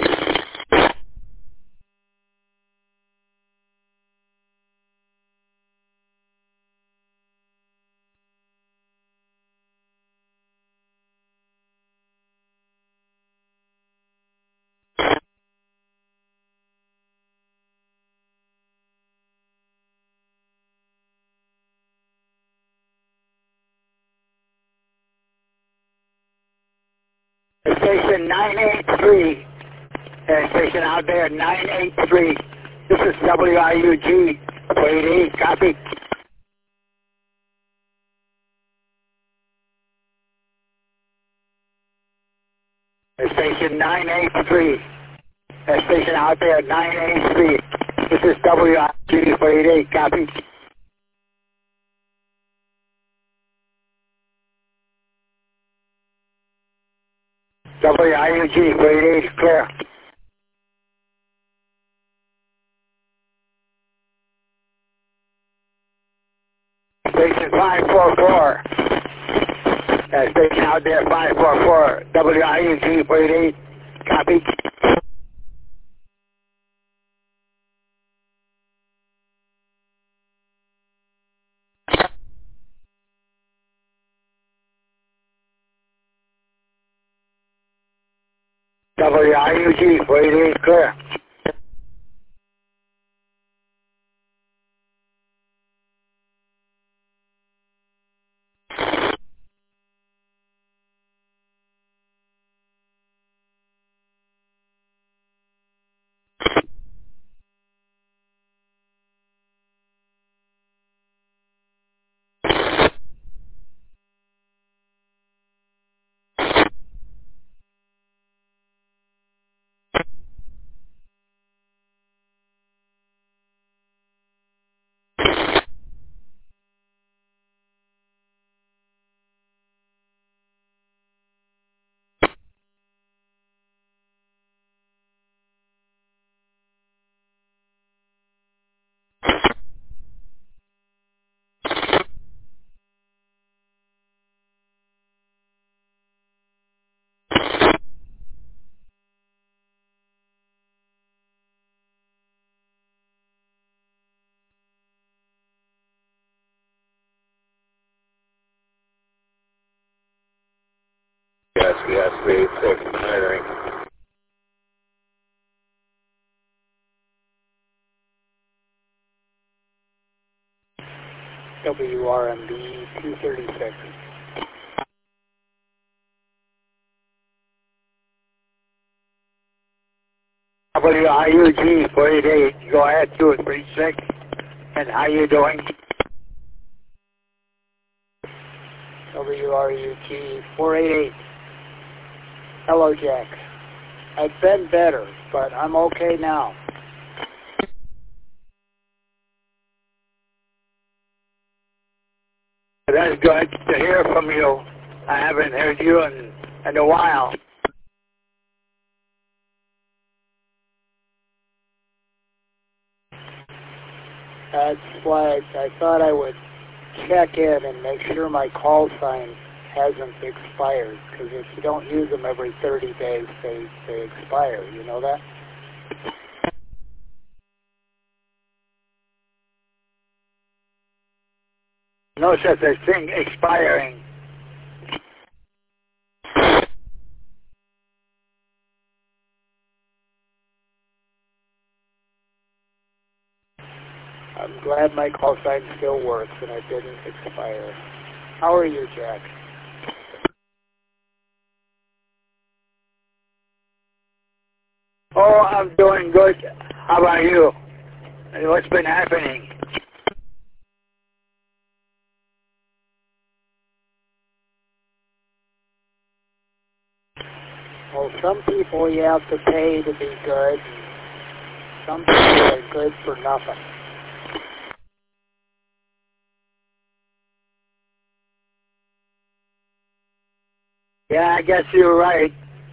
Station 983. Station out there, 983. This is WIUG 88. Copy. Station 983. Station out there, 983. This is WIUG 88. Copy. WIUG 88 is clear. Station 544. Station out there, 544. WIUG 88. Copy. WIUG 88 clear. Yes, 386 monitoring. WRMB 236. WIUG 48. Go ahead, 236. And how you doing? WRUG 488. Hello, Jack. I've been better, but I'm okay now. That's good to hear from you. I haven't heard you in a while. That's why I thought I would check in and make sure my call sign hasn't expired, because if you don't use them every 30 days, they expire. You know that? No such a thing expiring. I'm glad my call sign still works and it didn't expire. How are you, Jack? Oh, I'm doing good. How about you? What's been happening? Well, some people you have to pay to be good. Some people are good for nothing. Yeah, I guess you're right.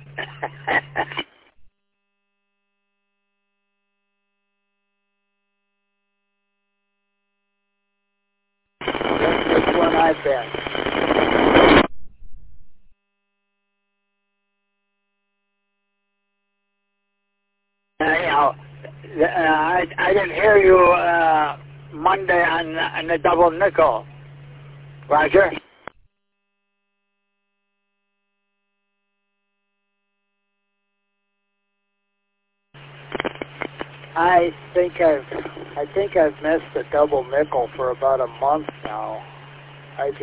That's one I've been. Anyhow, I didn't hear you Monday on the double nickel, Roger. I think I've missed the double nickel for about a month now. I'm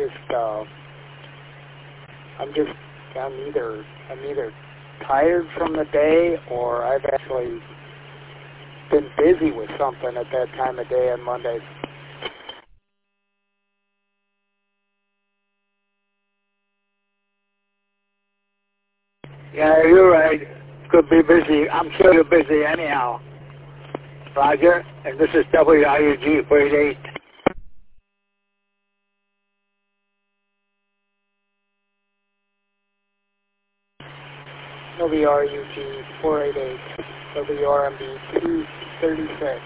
either tired from the day, or I've actually been busy with something at that time of day on Mondays. Yeah, you're right. Could be busy. I'm sure you're busy anyhow, Roger. And this is WIUG 48. WRUG 488, WRMB 236.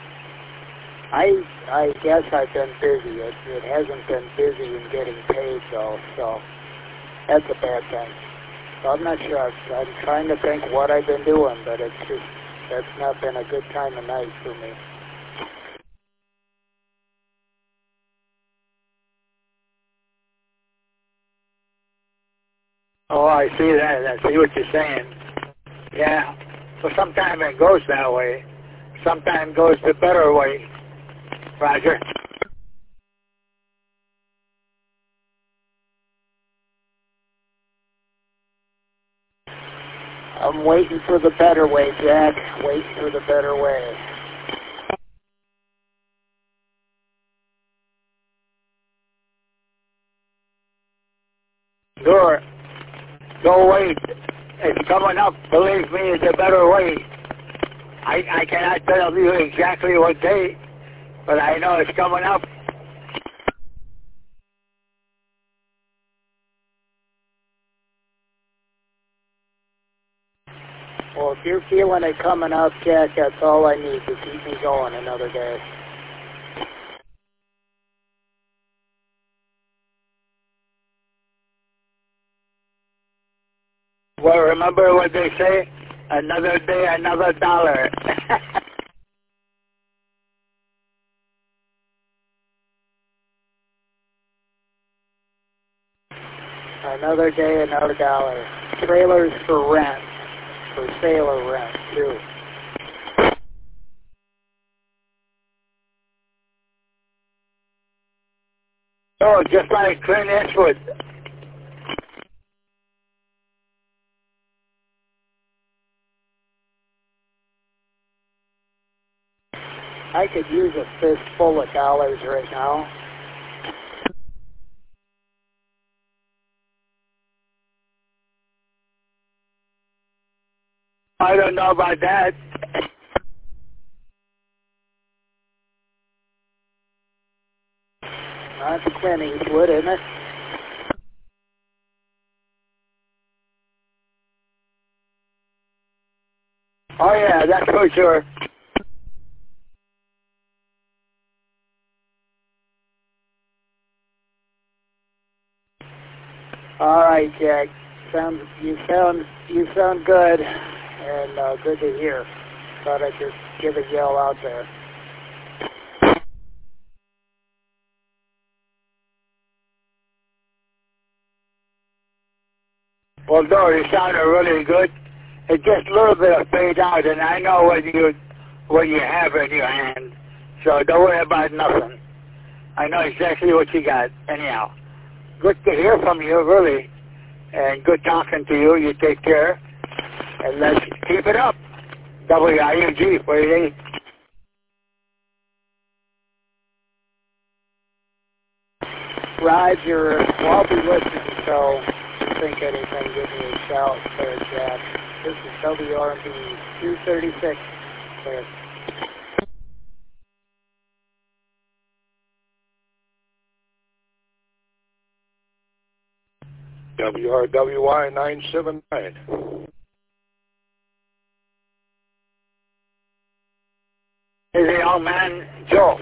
I guess I've been busy. It hasn't been busy in getting paid though, so that's a bad thing. So I'm not sure. I'm trying to think what I've been doing, but that's not been a good time of night for me. Oh, I see that. I see what you're saying. Yeah. Well, sometimes it goes that way. Sometimes it goes the better way, Roger. I'm waiting for the better way, Jack. Waiting for the better way. Sure. Go wait. It's coming up. Believe me, it's a better way. I cannot tell you exactly what day, but I know it's coming up. Well, if you're feeling it coming up, Jack, that's all I need to keep me going another day. Well, remember what they say? Another day, another dollar. Another day, another dollar. Trailers for rent. For sale or rent, too. Oh, just like Clint Eastwood. I could use a fistful of dollars right now. I don't know about that. That's Clint Eastwood, isn't it? Oh, yeah, that's for sure. All right, Jack. You sound good, and good to hear. Thought I'd just give a yell out there. Well, no, you sounded really good. It's just a little bit of fade out, and I know what you have in your hand. So don't worry about nothing. I know exactly what you got. Anyhow, good to hear from you, really. And good talking to you. You take care. And let's keep it up. WIUG 48. Roger. Well, I'll be listening, so if you think anything, give me a shout there, Jack. This is WRB 236. Clear. WRWY 979. Is the young man Joe?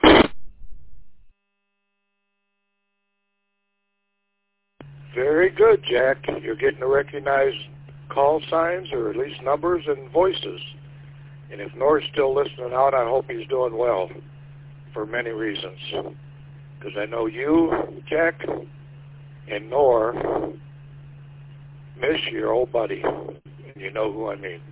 Very good, Jack. You're getting to recognize call signs, or at least numbers and voices. And if Nor's still listening out, I hope he's doing well for many reasons. Because I know you, Jack, and Nor miss your old buddy. And you know who I mean.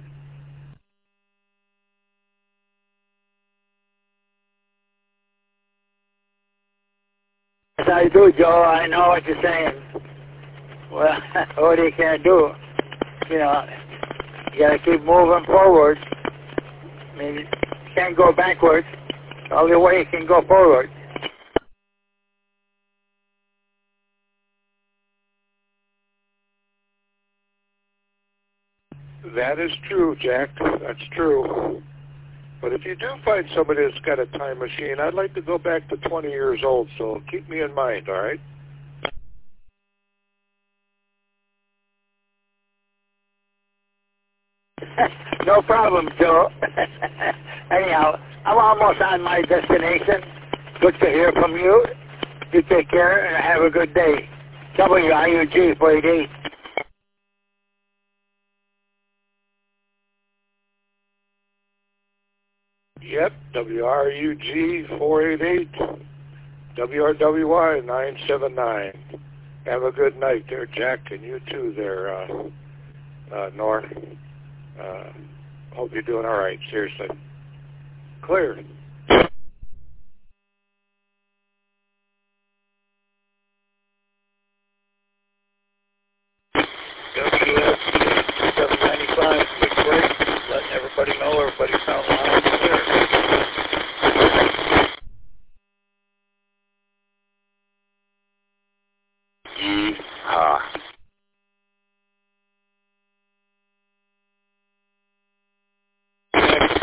Yes, I do, Joe. I know what you're saying. Well, what you can do, you know, you got to keep moving forward. I mean, you can't go backwards. The only way you can go forward. That is true, Jack. That's true. But if you do find somebody that's got a time machine, I'd like to go back to 20 years old, so keep me in mind, all right? No problem, Joe. Anyhow, I'm almost on my destination. Good to hear from you. You take care and have a good day. WIUG 488. Yep, WRUG 488, WRWY 979. Have a good night there, Jack, and you too there, Nor. Hope you're doing all right, seriously. Clear. WS 795, quick break, letting everybody know everybody sounds loud and clear. Yeehaw. Next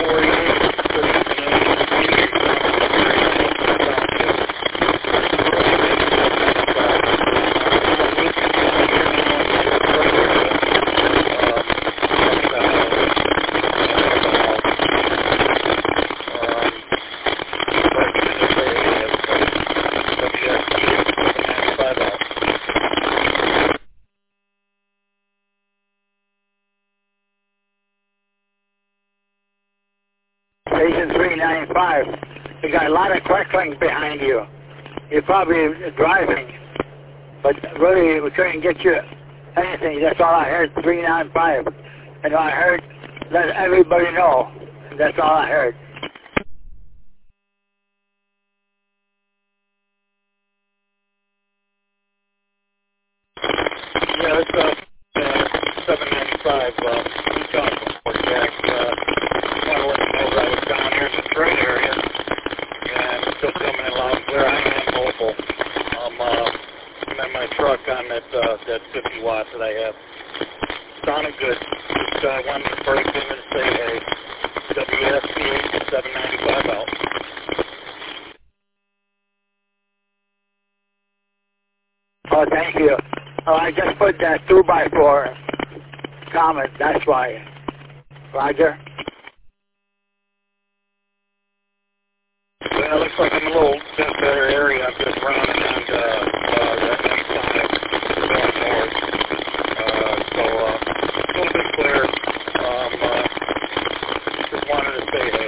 Station 395. You got a lot of crackling behind you. You're probably driving, but really we couldn't get you anything. That's all I heard, 395. And I heard, let everybody know. That's all I heard. Yeah, it's 795. We talked before, Jack. I want to let you know that I was down here in the Detroit area, and it's still coming in loud and clear. I am local. I'm in my truck on that 50 watt that I have. Sounded good. Just wanted to break in and say, hey, WSPH 795 out. Oh, thank you. Oh, I just put that 2x4 comment. That's why. Roger. Well, it looks like I'm a little bit better area. I'm just running on that M5 going north. So a little bit clear. Just wanted to say, hey,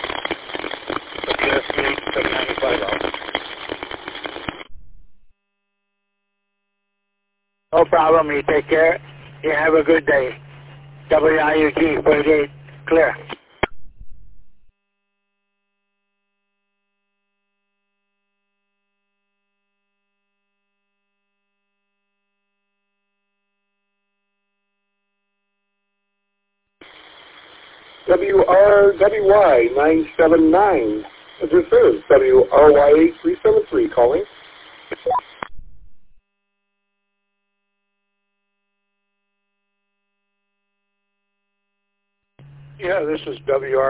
WSP 795 out. No problem. You take care. You have a good day. WIUG 48. Clear. WRWY 979. This is WRYA 373 calling. Yeah, this is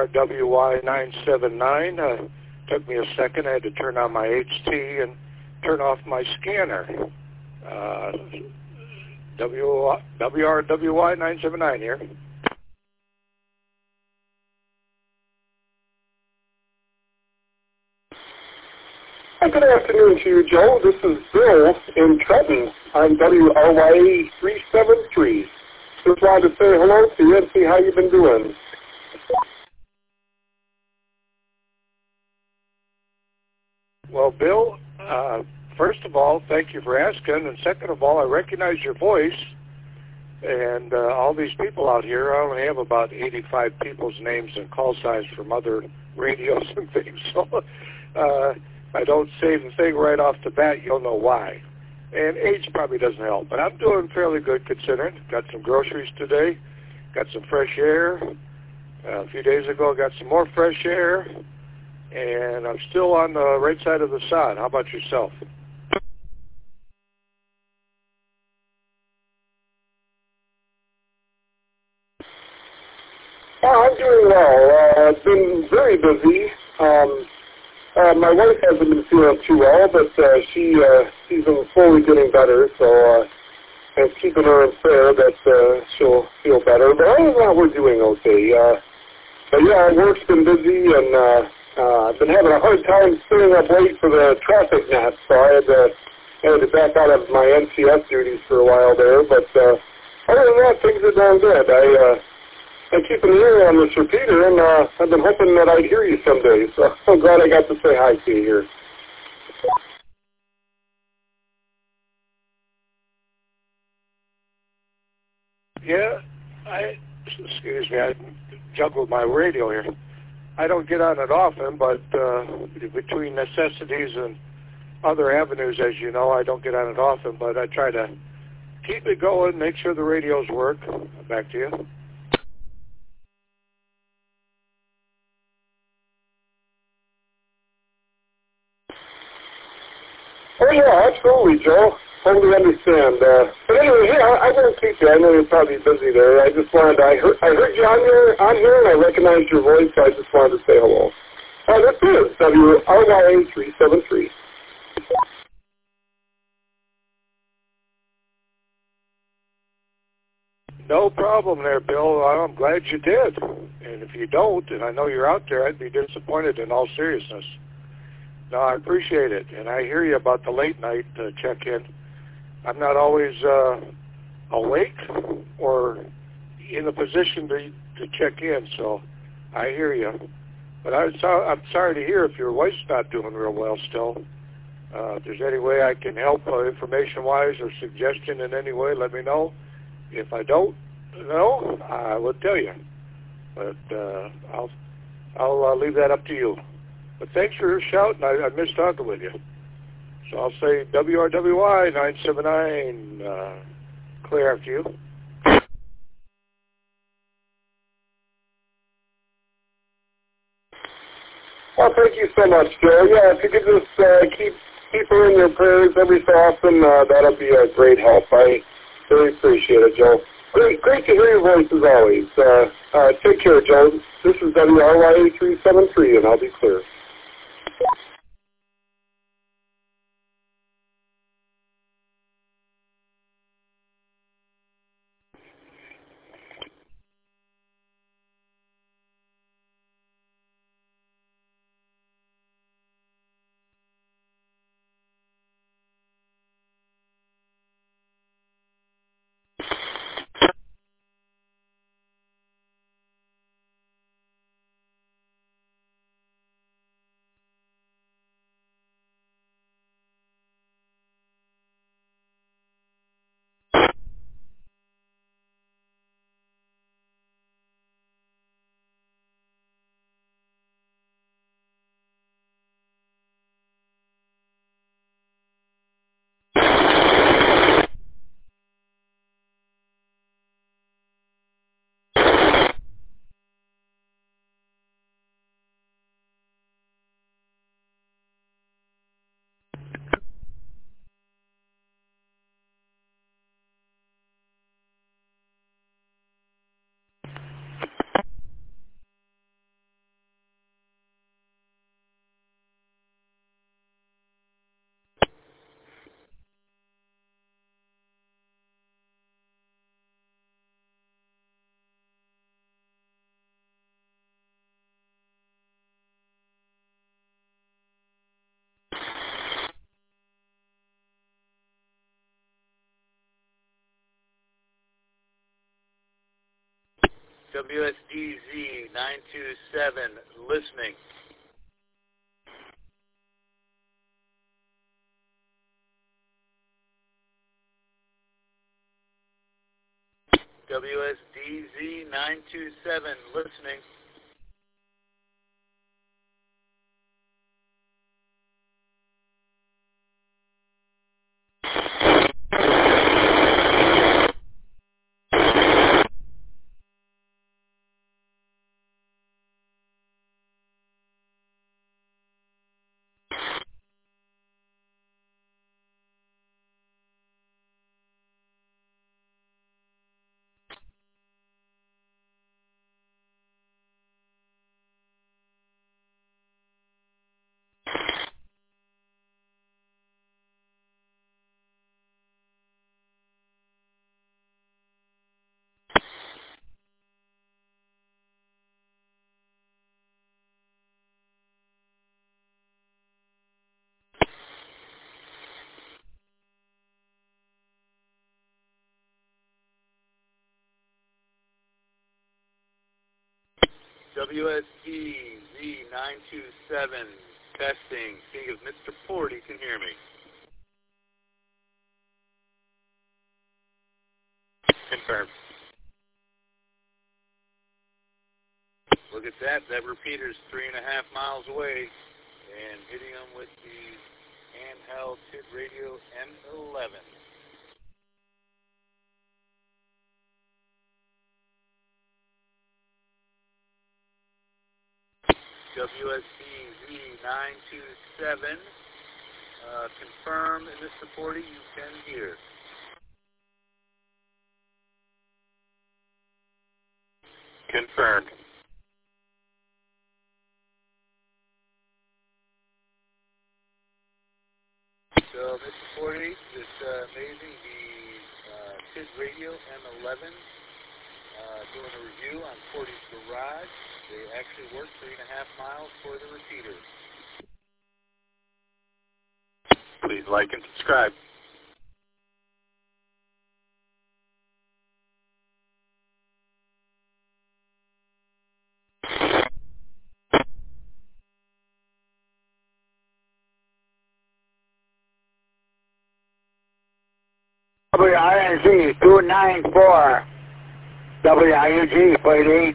WRWY979. Took me a second. I had to turn on my HT and turn off my scanner. WRWY979 here. Hi, good afternoon to you, Joe. This is Bill in Trenton on WRYA 373. Just wanted to say hello to you and see how you've been doing. Well, Bill, first of all, thank you for asking, and second of all, I recognize your voice, and all these people out here, I only have about 85 people's names and call signs from other radios and things, so I don't say the thing right off the bat, you'll know why. And age probably doesn't help, but I'm doing fairly good considering. Got some groceries today, got some fresh air. A few days ago, got some more fresh air. And I'm still on the right side of the sun. How about yourself? I'm doing well. I've been very busy. My wife hasn't been feeling too well, but she's been slowly getting better, so I'm keeping her in prayer that she'll feel better. But other than that, we're doing okay. But yeah, work's been busy, and I've been having a hard time staying up late for the traffic net, so I had to back out of my NCS duties for a while there. But other than that, things are going good. I keep an ear on this repeater, and I've been hoping that I'd hear you someday. So I'm glad I got to say hi to you here. Yeah, excuse me, I juggled my radio here. I don't get on it often, but between necessities and other avenues, as you know, I don't get on it often, but I try to keep it going, make sure the radios work. Back to you. Oh, yeah, absolutely, Joe. Totally understand. But anyway, hey, I won't keep you. I know you're probably busy there. I just wanted to, I heard you on here, and I recognized your voice, so I just wanted to say hello. This is WRYA 373. No problem there, Bill. I'm glad you did. And if you don't, and I know you're out there, I'd be disappointed in all seriousness. No, I appreciate it. And I hear you about the late night check-in. I'm not always awake or in a position to check in, so I hear you. But I'm sorry to hear if your wife's not doing real well still. If there's any way I can help information-wise or suggestion in any way, let me know. If I don't know, I will tell you. But I'll leave that up to you. But thanks for your shout, and I missed talking with you. So I'll say WRWY 979, clear after you. Well, thank you so much, Joe. Yeah, if you could just keep her in your prayers every so often, that'll be a great help. I really appreciate it, Joe. Great to hear your voice as always. Take care, Joe. This is WRYA 373, and I'll be clear. WSDZ 927, listening. WSDZ 927, listening. WSDZ 927, testing. See if Mr. Porty can hear me. Confirmed. Look at that. That repeater's 3.5 miles away, and hitting them with the handheld TID radio M11. WSDZ 927, confirm, Mr. Porty, you can hear. Confirmed. So, Mr. Porty, it's amazing. The TID radio M11 doing a review on Porty's Garage. They actually work 3.5 miles for the repeater. Please like and subscribe. WRNZ 294, WIUG 48.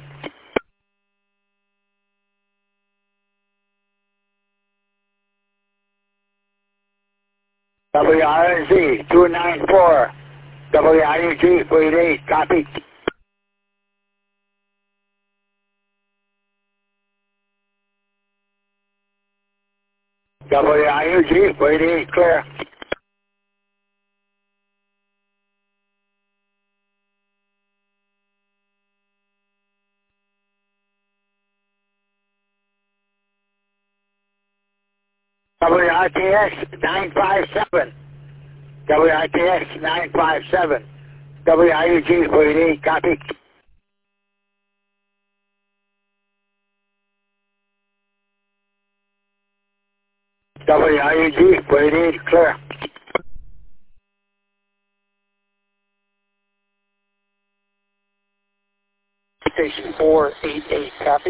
WRNZ 294, WIUG 48, copy. WIUG 48, clear. WITX 957, WITX 957, WIUG 48, copy. WIUG 48, clear. Station 488, copy.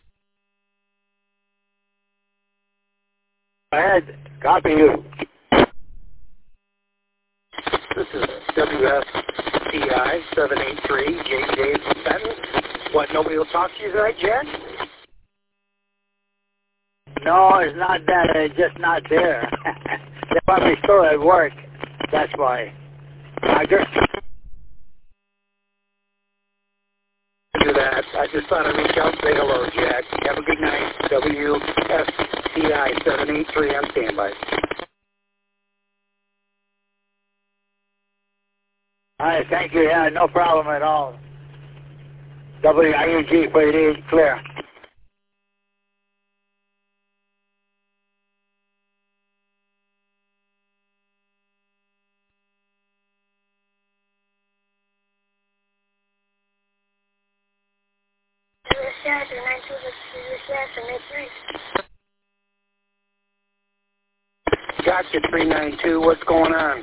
Go ahead, copy you. This is WSTI 783, JJ from Benton. What, nobody will talk to you tonight, Jack? No, it's not that. It's just not there. They're probably still at work. That's why. I just do that. I just thought I'd reach out and say hello, Jack. Have a good night. WSTI 783 on standby. All right, thank you. Yeah, no problem at all. WIUG 48, clear. Gotcha, 392. What's going on?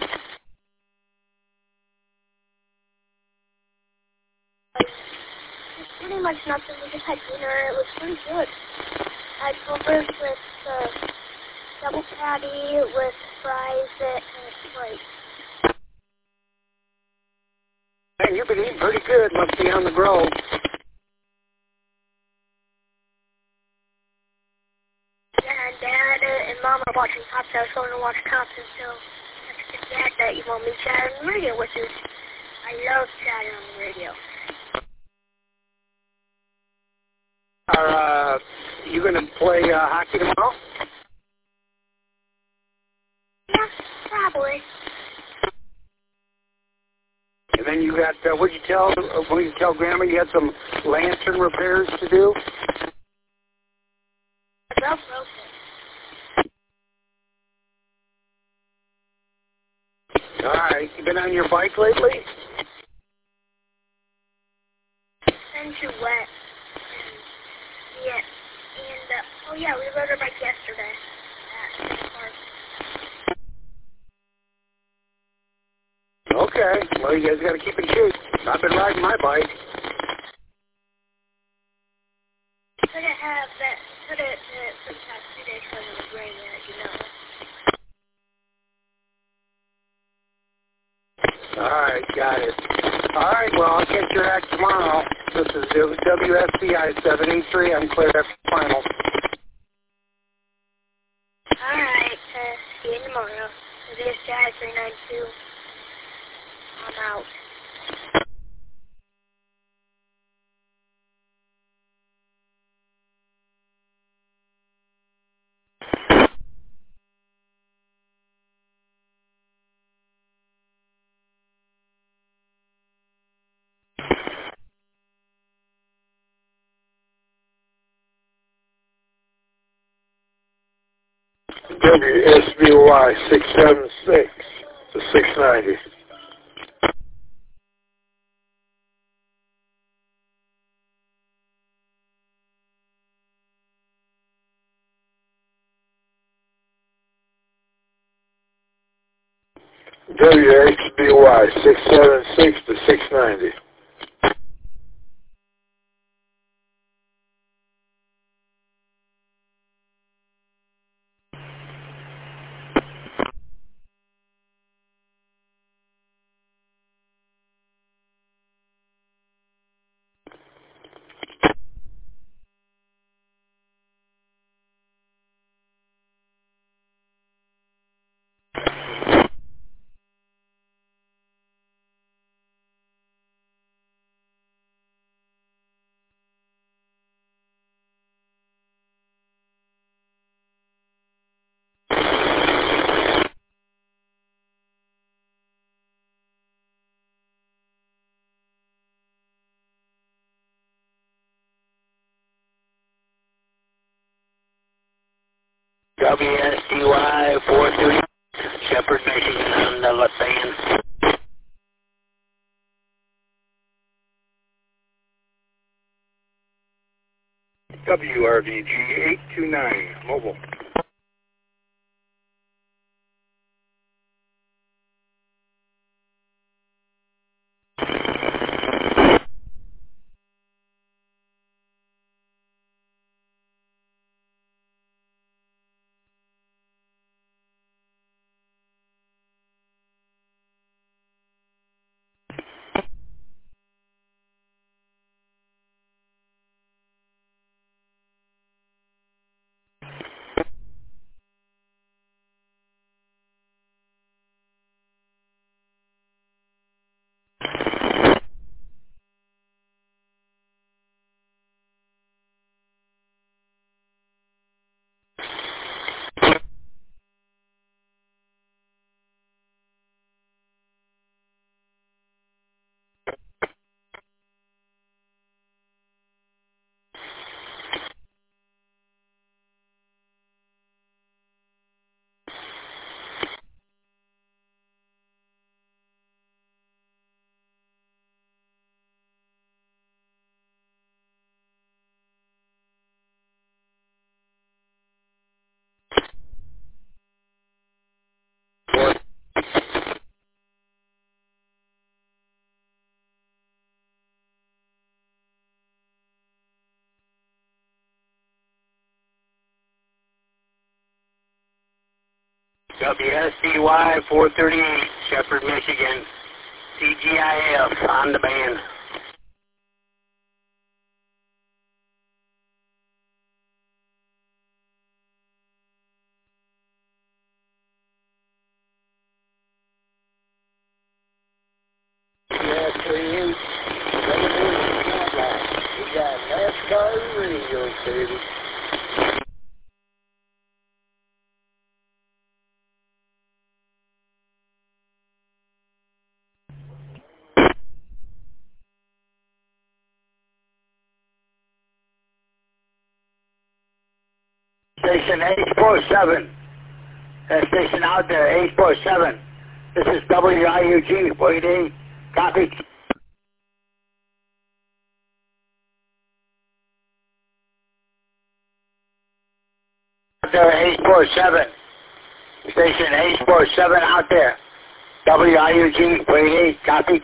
much nothing. We just had dinner. It was pretty good. I had Cobras with double patty with fries and Sprite. Man, you've been eating pretty good. Must be on the Grove. Yeah, and Dad and Mom are watching Cops. I was going to watch Cops, and so I said to Dad that you want me to chat on the radio, which is, I love chatting on the radio. Are you going to play hockey tomorrow? Yeah, probably. And then you got, what did you tell Grandma you had some lantern repairs to do? I broke it. All right. You been on your bike lately? It's been too wet. Yeah, and, oh yeah, we rode our bike yesterday at the park. Okay. Well, you guys got to keep in shape. I've been riding my bike. Could have that, for the past 2 days because it was raining, as you know. All right, got it. All right, well, I'll catch your act tomorrow. This is WSCI 783. I'm clear after final. All right, see you tomorrow. WSCI 392. I'm out. WSBY 676 to 690. WHBY 676 to 690. WSTY 42, Shepherd, Michigan, on the left band. WRVG 829, mobile. WSCY 438, Shepherd, Michigan. TGIF on the band. Yeah, 38. We got NASCAR radio, baby. Station 847. Station out there, 847. This is WIUG, 48. Copy. Out there, 847. Station 847 out there. WIUG, 48. Copy.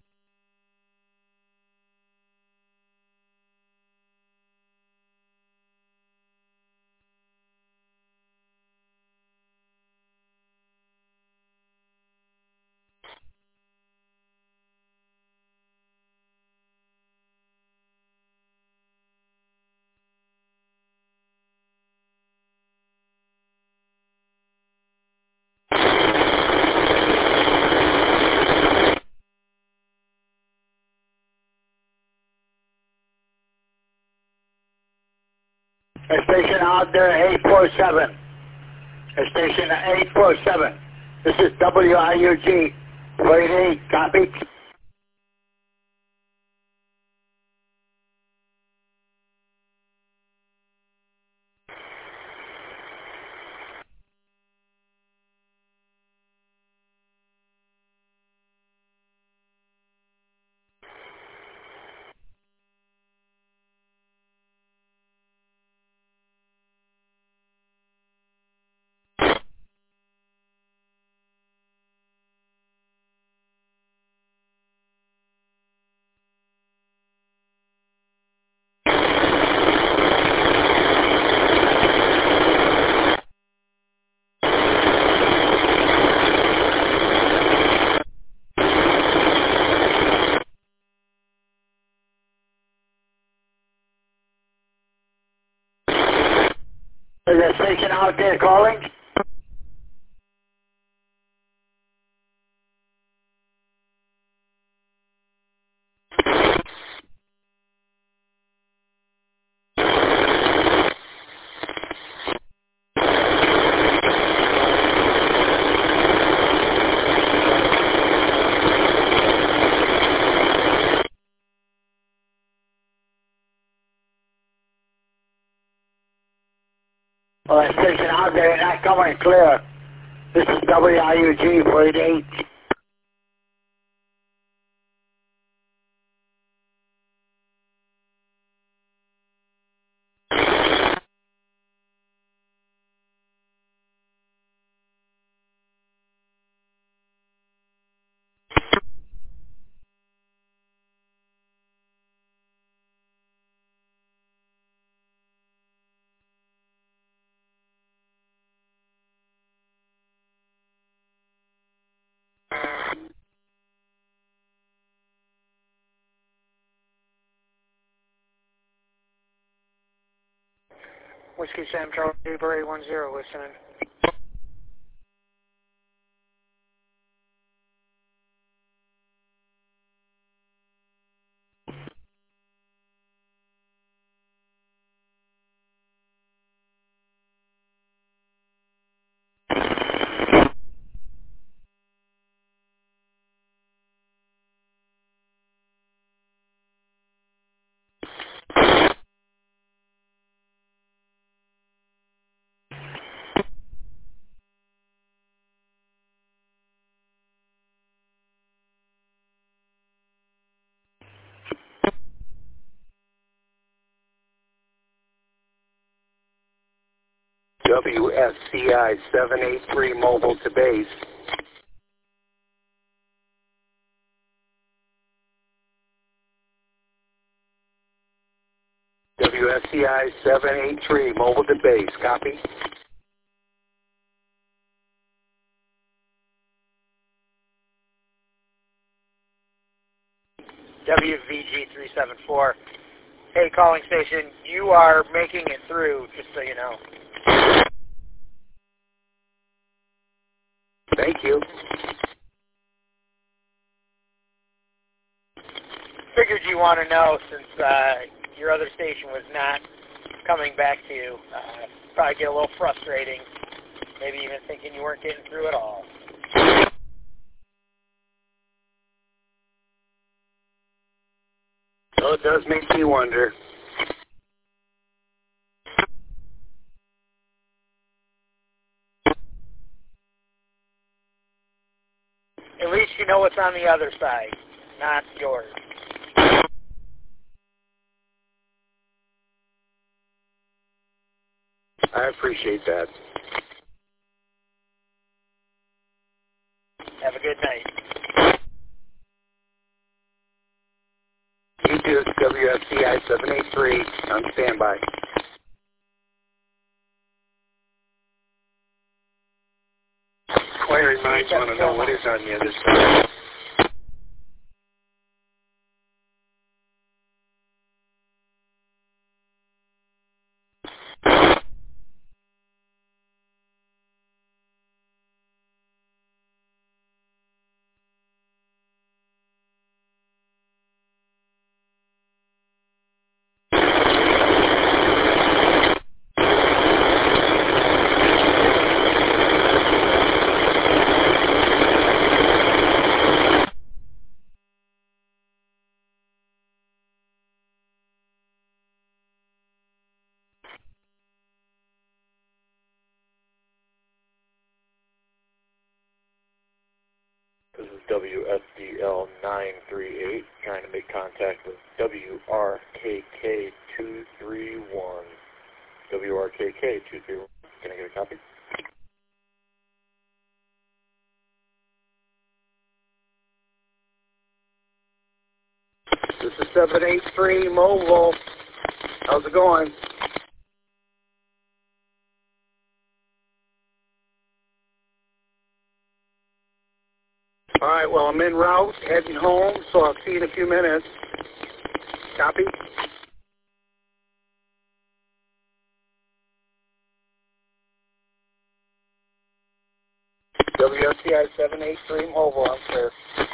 Station out there, 847. Station 847. This is WIUG, 48. Copy. Is that station out there calling? Well, that station out there, not coming clear. This is WIUG, 48. Whiskey Sam Charlie Bray 10 listening. WSCI 783 mobile to base. WSCI 783 mobile to base. Copy. WVG374. Hey, calling station, you are making it through, just so you know. Thank you. Figured you want to know since your other station was not coming back to you. Probably get a little frustrating. Maybe even thinking you weren't getting through at all. So it does make me wonder. At least you know what's on the other side, not yours. I appreciate that. Have a good night. You too, WFCI 783 on standby. Inquiring minds want to know what is on the other side. This is WSDL 938, trying to make contact with WRKK 231. WRKK 231. Can I get a copy? This is 783 Mobile. How's it going? All right, well, I'm en route, heading home, so I'll see you in a few minutes. Copy? WSCI 783 Mobile, I'm clear.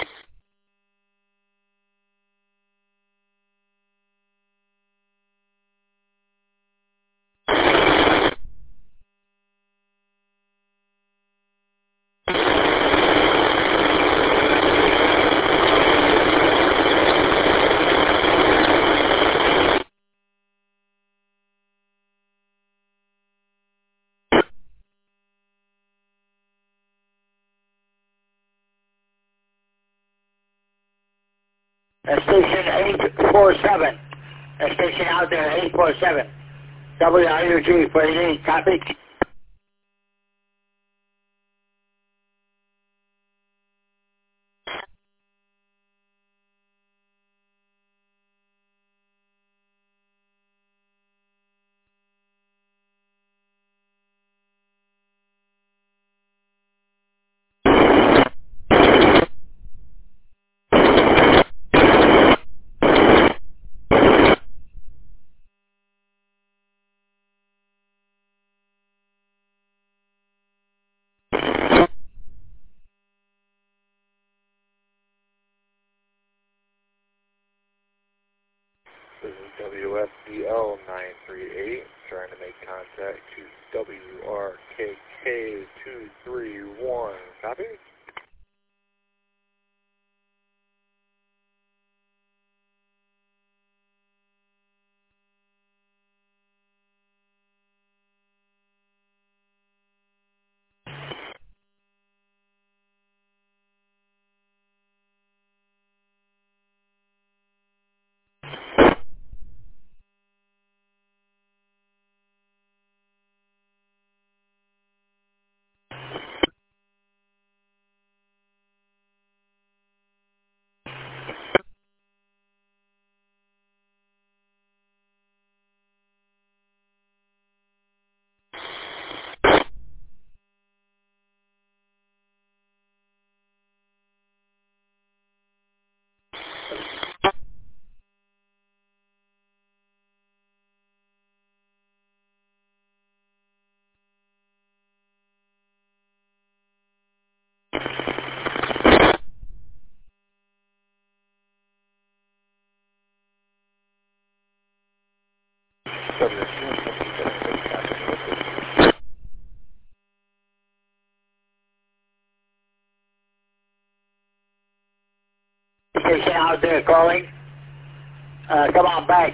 Station 847. Station out there, 847. WRUG 48, copy. This is WSDL 938, trying to make contact to WRKK 231. Copy? Station out there calling. Come on back.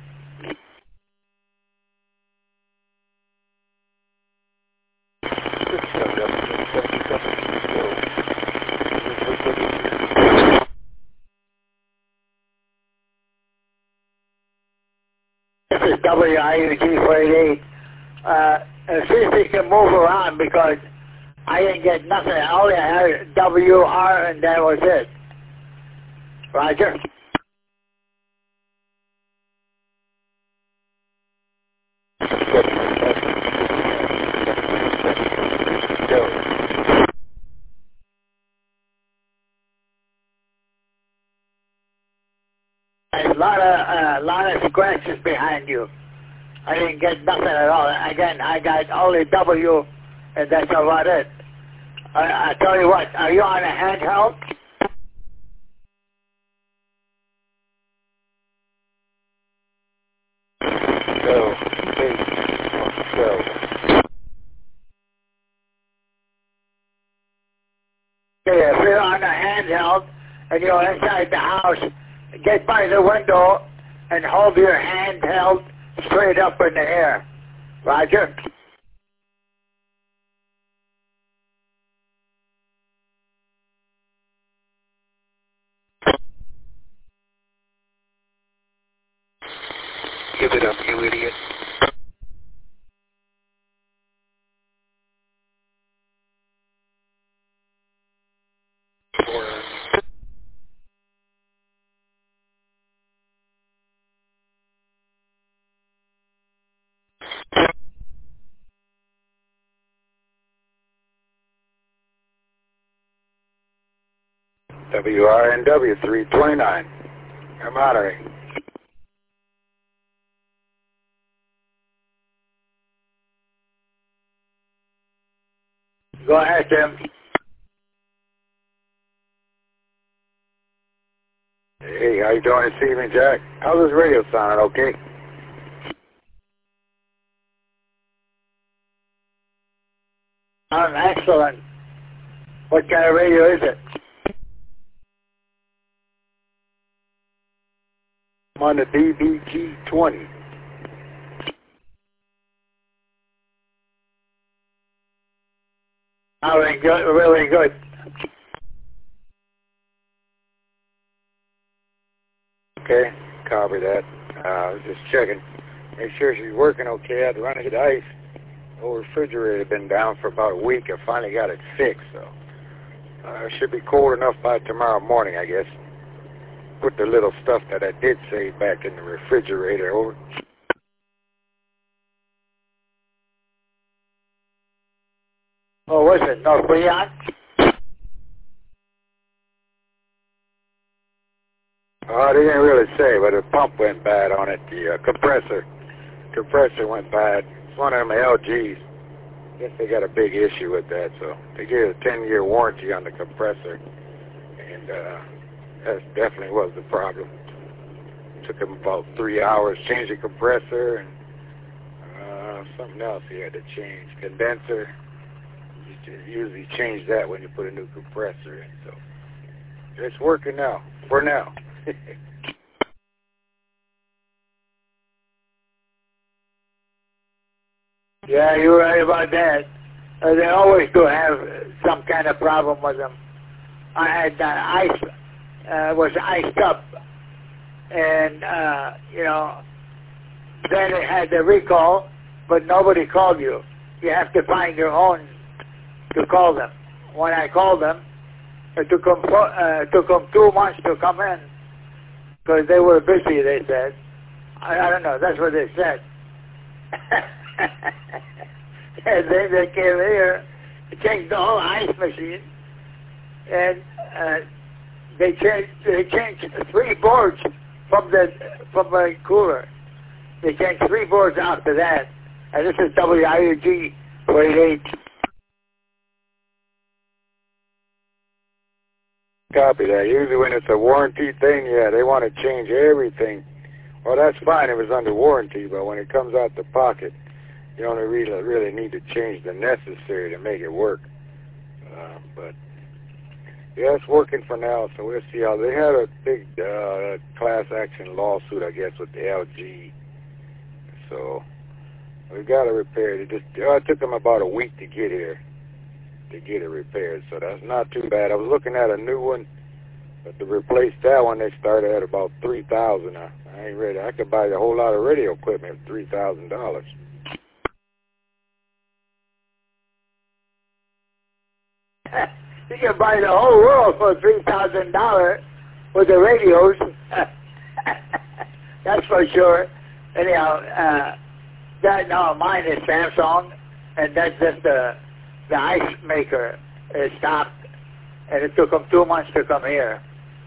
This is WIUG 48. See if you can move around because I didn't get nothing. I only had WR and that was it. Roger. There's a lot of scratches behind you. I didn't get nothing at all. Again, I got only W, and that's about it. I tell you what, are you on a handheld? Go. Okay, if you're on a handheld and you're inside the house, get by the window and hold your handheld straight up in the air. Roger? Give it up, you idiot. WRNW 329. I'm monitoring. Go ahead, Tim. Hey, how you doing this evening, Jack? How's this radio sounding, okay? Excellent. What kind of radio is it? I'm on the DBG-20. Really good. Okay, copy that. I was just checking. Make sure she's working okay. I had to run to the ice. The old refrigerator had been down for about a week. I finally got it fixed, so it should be cold enough by tomorrow morning, I guess. Put the little stuff that I did save back in the refrigerator over. Oh, was it North Freon? Oh, they didn't really say, but the pump went bad on it. The compressor went bad. It's one of them LGs. I guess they got a big issue with that, so they gave a 10-year warranty on the compressor, and that definitely was the problem. Took him about 3 hours to change the compressor, and something else he had to change. Condenser. You usually change that when you put a new compressor in, so it's working now, for now. Yeah, you're right about that. They always do have some kind of problem with them. I had ice, was iced up, and, then it had the recall, but nobody called you. You have to find your own to call them. When I called them, it took them 2 months to come in because they were busy, they said. I don't know, that's what they said. And then they came here, changed the whole ice machine, and they changed 3 boards from the cooler. They changed 3 boards after that. And this is WIUG 48. Copy that. Usually when it's a warranty thing, yeah, they want to change everything. Well, that's fine if it's under warranty, but when it comes out the pocket, you only really need to change the necessary to make it work. But yeah, it's working for now, so we'll see how. They had a big class action lawsuit, I guess, with the LG. So we got it repaired. It took them about a week to get here to get it repaired, so that's not too bad. I was looking at a new one, but to replace that one, they started at about $3,000. I ain't ready. I could buy a whole lot of radio equipment for $3,000. You can buy the whole world for $3,000 with the radios. That's for sure. Anyhow, mine is Samsung, and that's just the ice maker. It stopped, and it took them 2 months to come here.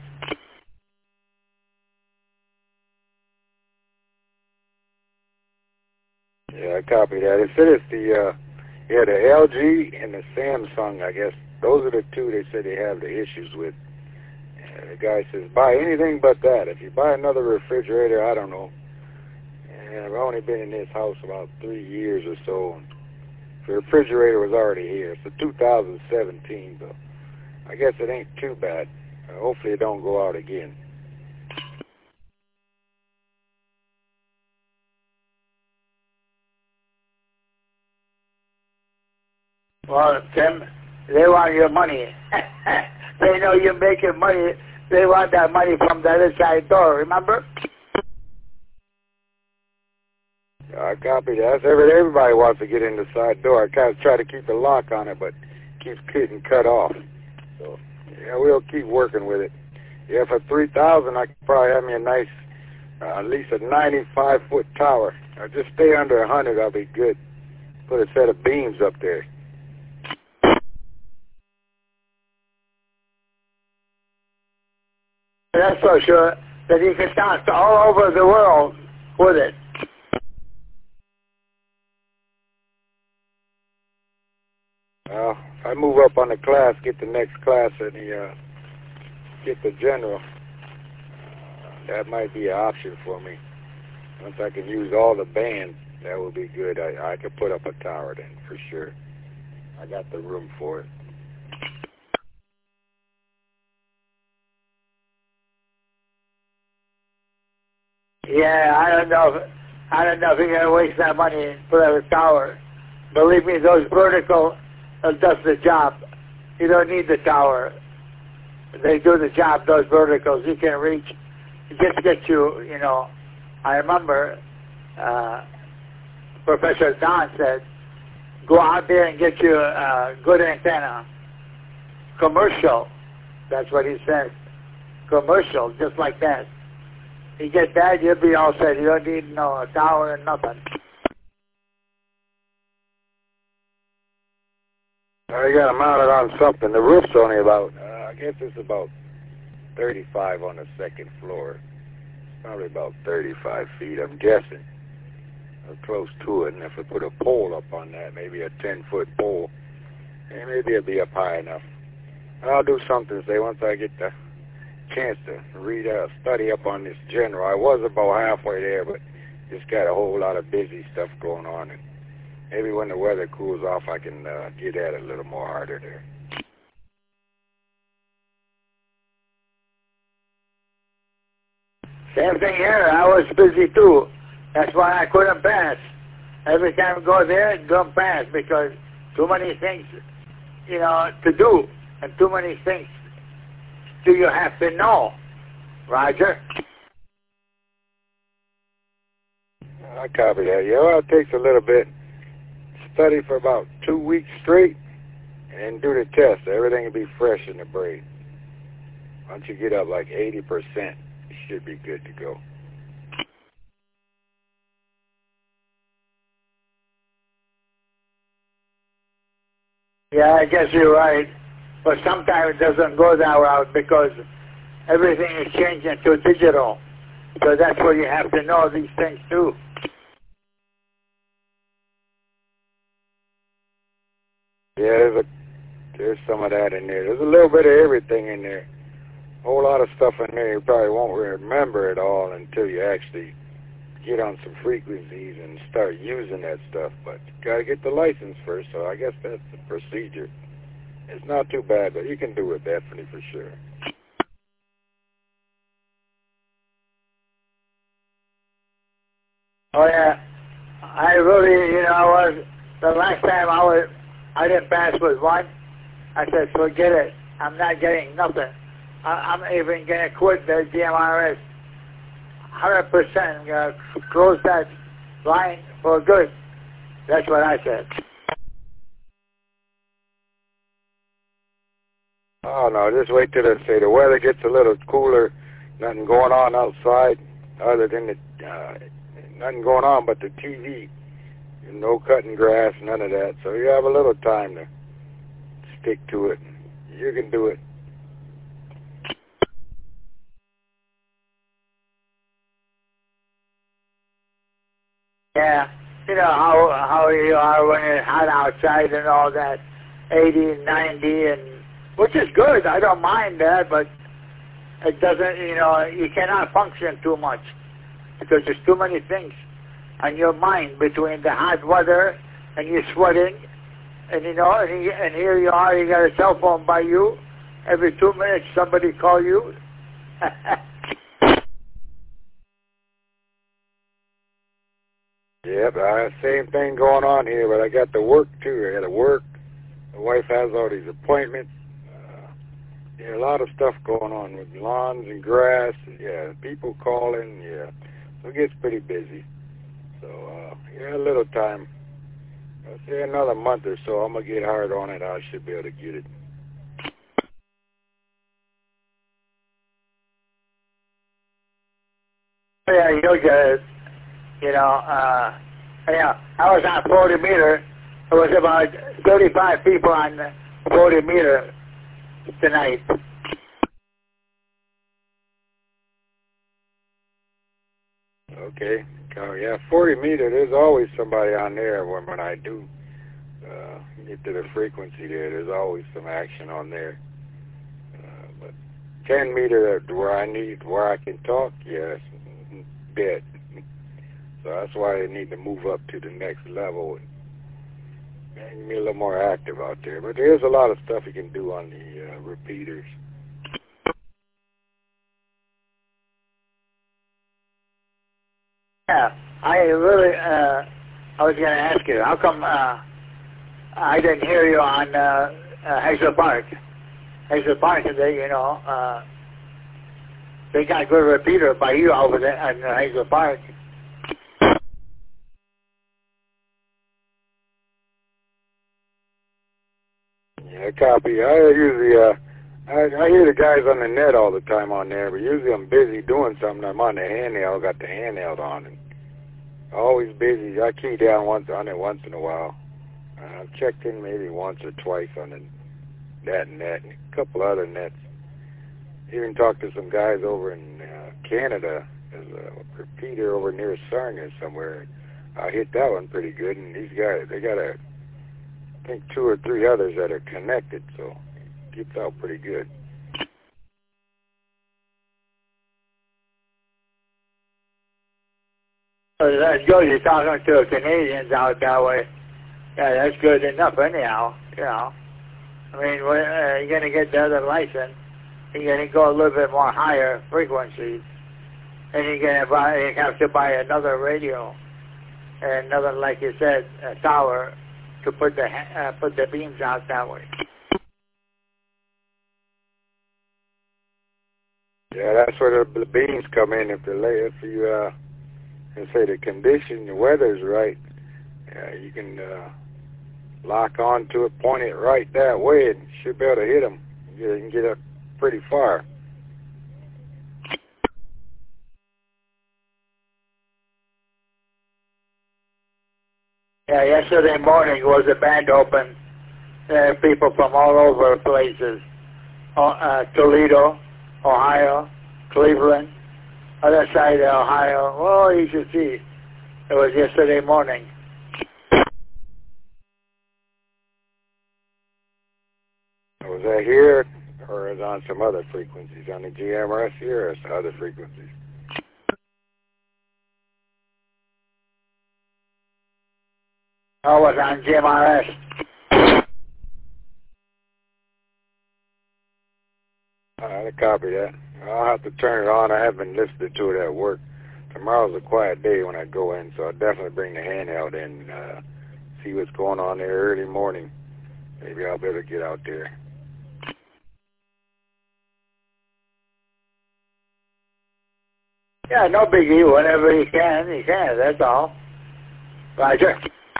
Yeah, I copy that. It said it's the LG and the Samsung, I guess. Those are the two they said they have the issues with. The guy says, buy anything but that. If you buy another refrigerator, I don't know. And I've only been in this house about 3 years or so. And the refrigerator was already here. It's a 2017, but I guess it ain't too bad. Hopefully it don't go out again. Well, Tim, they want your money. They know you're making money. They want that money from the other side door, remember? I copy that. Everybody wants to get in the side door. I kind of try to keep a lock on it, but keeps getting cut off. So, yeah, we'll keep working with it. Yeah, for $3,000, I could probably have me a nice, at least a 95-foot tower. Just stay under 100, I'll be good. Put a set of beams up there. That's for sure, that you can dance all over the world with it. Well, if I move up on the class, get the next class and get the general, that might be an option for me. Once I can use all the bands, that would be good. I could put up a tower then, for sure. I got the room for it. Yeah, I don't know if you're gonna waste that money and put up a tower. Believe me, those vertical does the job. You don't need the tower. They do the job. Those verticals you can reach. It just gets you. You know, I remember Professor Don said, "Go out there and get you a good antenna, commercial." That's what he said. Commercial, just like that. You get that, you'll be all set. You don't need no tower and nothing. I got to mount it on something. The roof's only about, I guess it's about 35 on the second floor. Probably about 35 feet, I'm guessing. I'm close to it, and if I put a pole up on that, maybe a 10-foot pole, maybe it'll be up high enough. I'll do something, say, once I get the chance to study up on this general. I was about halfway there, but just got a whole lot of busy stuff going on, and maybe when the weather cools off, I can get at it a little more harder there. Same thing here. I was busy too. That's why I couldn't pass. Every time I go there, I don't pass because too many things, you know, to do, and too many things do you have to know, Roger? I copy that. Yeah, well, it takes a little bit. Study for about 2 weeks straight, and do the test. Everything will be fresh in the brain. Once you get up like 80%, you should be good to go. Yeah, I guess you're right. But sometimes it doesn't go that route because everything is changing to digital. So that's where you have to know these things too. Yeah, there's some of that in there. There's a little bit of everything in there. whole lot of stuff in there you probably won't remember it all until you actually get on some frequencies and start using that stuff. But you got to get the license first, so I guess that's the procedure. It's not too bad, but you can do it definitely for sure. Oh yeah, I really, the last time I didn't pass with one. I said, forget it. I'm not getting nothing. I'm even going to quit the DMRS. 100% close that line for good. That's what I said. Oh no, just wait till the weather gets a little cooler. Nothing going on outside other than nothing going on but the TV. No cutting grass, none of that. So you have a little time to stick to it. You can do it. Yeah, you know how you are when it's hot outside and all that, 80, 90, and which is good. I don't mind that, but it doesn't. You cannot function too much because there's too many things on your mind between the hot weather and you're sweating, and and here you are. You got a cell phone by you. Every 2 minutes, somebody call you. Yep, same thing going on here, but I got to work too. I got to work. The wife has all these appointments. A lot of stuff going on with lawns and grass. Yeah, people calling. Yeah, so it gets pretty busy. So, a little time. I'll say another month or so. I'm going to get hard on it. I should be able to get it. Yeah, you'll get it. I was on 40 meter. There was about 35 people on 40 meter tonight. Okay. Yeah, 40 meter, there's always somebody on there when I do get to the frequency there. There's always some action on there. But 10 meter where I can talk, yes, dead. So that's why I need to move up to the next level and be a little more active out there. But there's a lot of stuff you can do on the repeaters. Yeah, I really, I was going to ask you, how come I didn't hear you on Hazel Park? Hazel Park, they got good repeater by you over there on Hazel Park. Yeah, copy. I usually, I hear the guys on the net all the time on there, but usually I'm busy doing something. I'm on the handheld, got the handheld on, and always busy. I key down on it once in a while. I've checked in maybe once or twice on that net and a couple other nets. Even talked to some guys over in Canada. There's a repeater over near Sarnia somewhere. I hit that one pretty good, and these guys, they got I think 2 or 3 others that are connected, so it keeps out pretty good. So that's good. You're talking to Canadians out that way. Yeah, that's good enough anyhow, I mean, you're going to get the other license. You're going to go a little bit more higher frequencies. And you have to buy another radio and another, like you said, a tower to put the beams out that way. Yeah, that's where the beams come in. If you can say the condition, the weather's right, you can lock on to it, point it right that way, and you should be able to hit them. You can get up pretty far. Yeah, yesterday morning was a band open. People from all over places. Toledo, Ohio, Cleveland, other side of Ohio. Oh, you should see. It was yesterday morning. Was that here? or is on some other frequencies on the GMRS here, or some other frequencies? I was on GMRS. I copy that. I'll have to turn it on. I haven't listened to it at work. Tomorrow's a quiet day when I go in, so I'll definitely bring the handheld in, see what's going on there early morning. Maybe I'll be able to get out there. Yeah, no biggie. Whenever he can, that's all. Roger.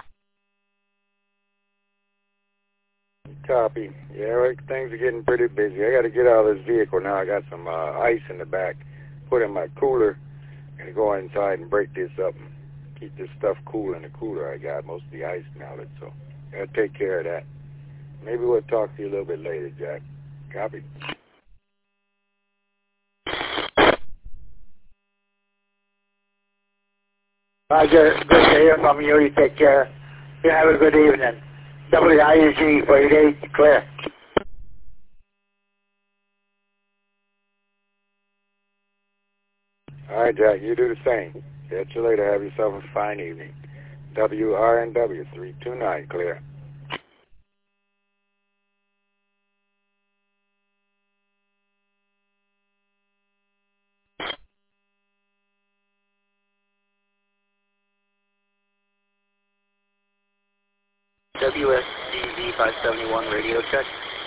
Copy. Yeah, well, things are getting pretty busy. I got to get out of this vehicle now. I got some ice in the back. Put in my cooler. I'm going to go inside and break this up and keep this stuff cool in the cooler. I got most of the ice melted, so I got to take care of that. Maybe we'll talk to you a little bit later, Jack. Copy. Roger, good to hear from you. You take care. You have a good evening. WIUG 48, clear. All right, Jack, you do the same. Catch you later. Have yourself a fine evening. WRNW 329, clear. WSCZ 571 radio check.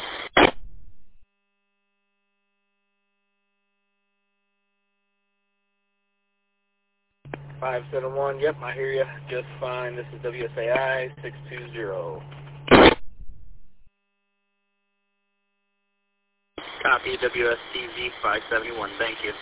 (571), yep, I hear you just fine. This is WSAI 620. Copy, WSCZ 571, thank you.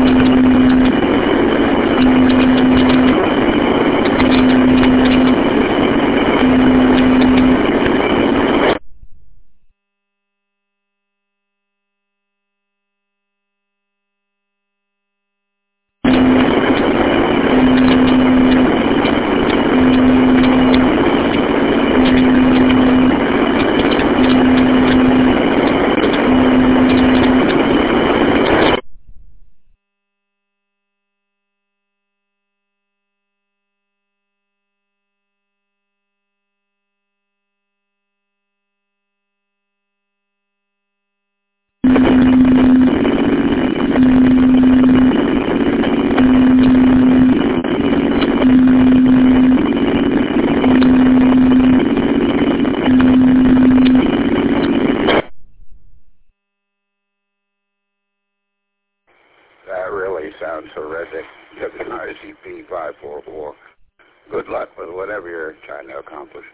sounds horrific. WRCP 544. Good luck with whatever you're trying to accomplish.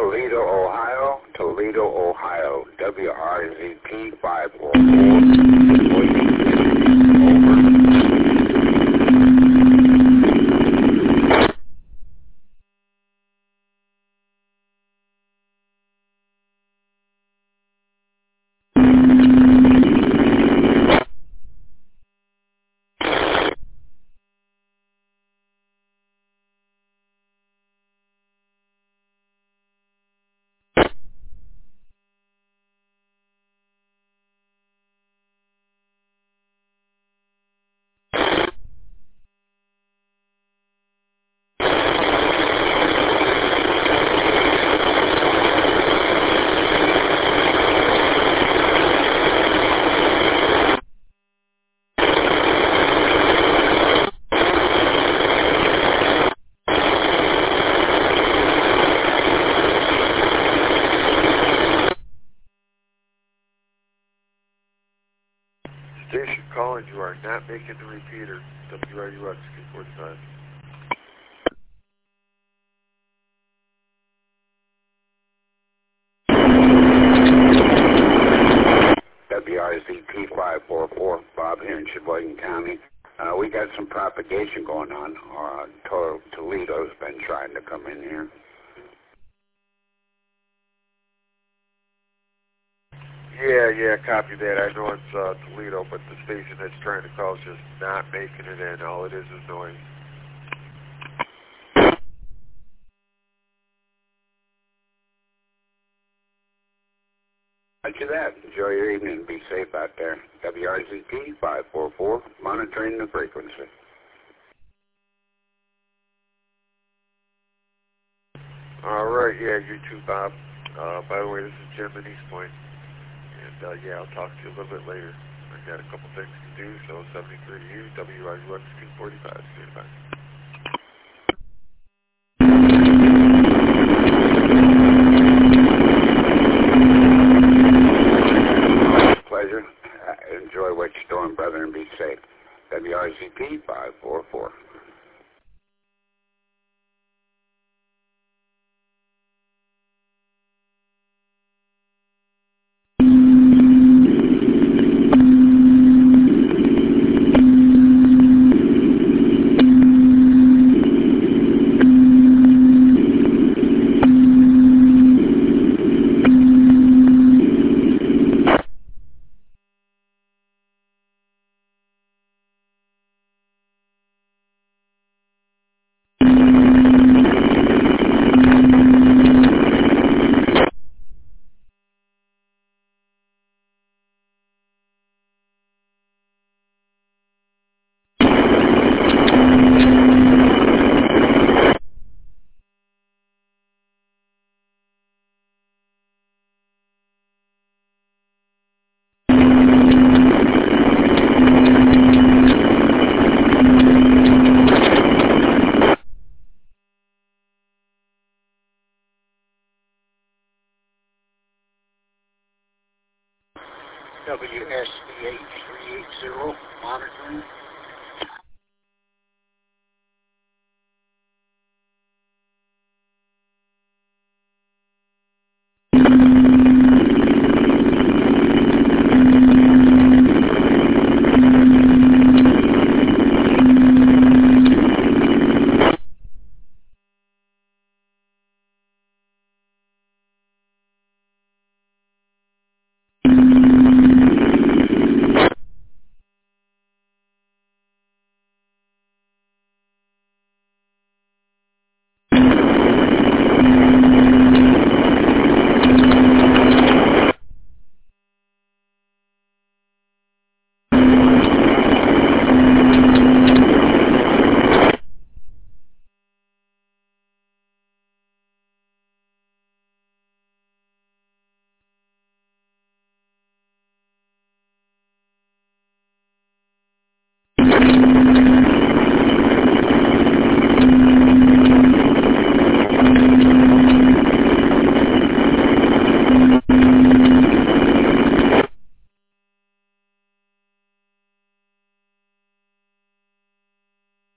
Toledo, Ohio. Toledo, Ohio. WRZP 544. Station calling, you are not making the repeater. WRUX 245. WRZP 544, Bob here in Sheboygan County. We got some propagation going on. Toledo's been trying to come in here. Yeah, copy that. I know it's Toledo, but the station that's trying to call is just not making it in. All it is noise. Roger that. Enjoy your evening. Be safe out there. WRZP 544, monitoring the frequency. All right, yeah, you too, Bob. By the way, this is Jim in East Point. And, yeah, I'll talk to you a little bit later. I've got a couple things to do, so 73 to you, WRUX 245. Goodbye. Pleasure. Enjoy what you're doing, brother, and be safe. WRZP 544. WSBH380 monitoring.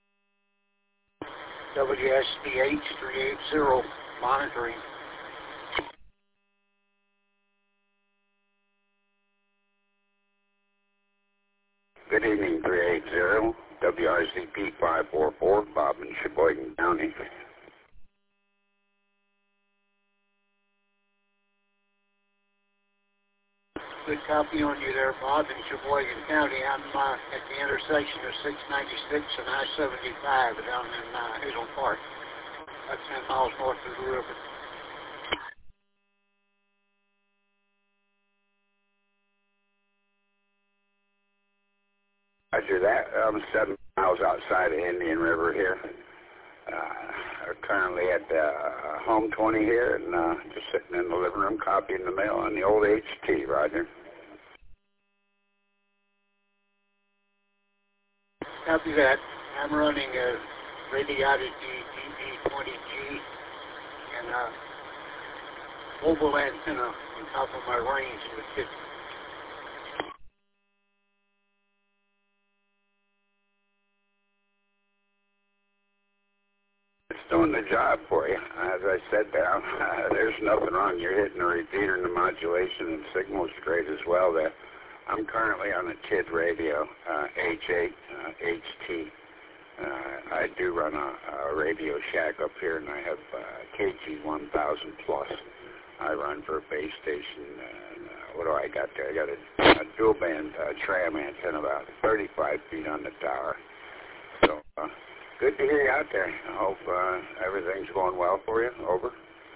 WSBH380 monitoring. Good evening, 380, WRZP 544, Bob in Sheboygan County. Good copy on you there, Bob, in Sheboygan County. I'm at the intersection of 696 and I-75 down in Hazel Park. That's 10 miles north of the river. Roger that. I'm 7 miles outside of Indian River here. Currently at home 20 here, and just sitting in the living room copying the mail on the old HT, Roger. Copy that. I'm running a Radiati DB20G and a mobile antenna on top of my range in the kitchen. It's doing the job for you. As I said, there's nothing wrong. You're hitting the repeater and the modulation, and signal's great as well there. I'm currently on a TID radio, H8, HT. I do run a Radio Shack up here, and I have KG 1000 plus. I run for a base station. What do I got there? I got a dual band tram antenna about 35 feet on the tower. So, good to hear you out there. I hope everything's going well for you. Over.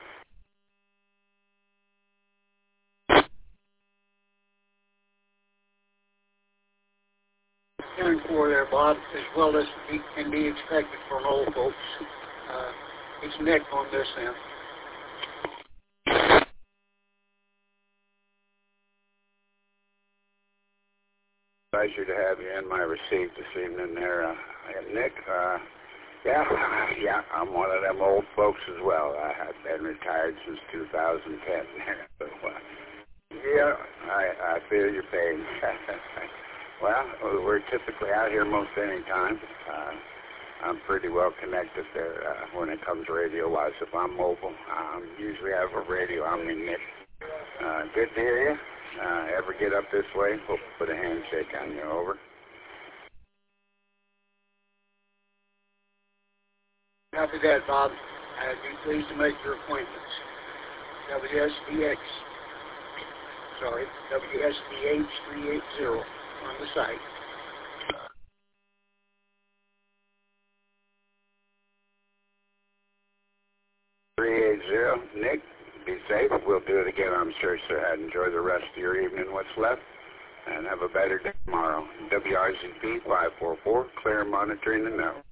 Hearing for there, Bob, as well as can be expected from old folks. It's Nick on this end. Pleasure to have you in my receipt this evening there, Nick. Yeah, I'm one of them old folks as well. I have been retired since 2010. So, yeah, I feel your pain. Well, we're typically out here most any time. I'm pretty well connected there when it comes radio-wise. If I'm mobile, usually have a radio on me, Nick. Good to hear you. Ever get up this way, we'll put a handshake on you. Over. Copy that, Bob. I'd be pleased to make your appointments. WSDH 380 on the site. Nick, be safe. We'll do it again, I'm sure, sir. Enjoy the rest of your evening, what's left, and have a better day tomorrow. WRZP 544, clear monitoring the network.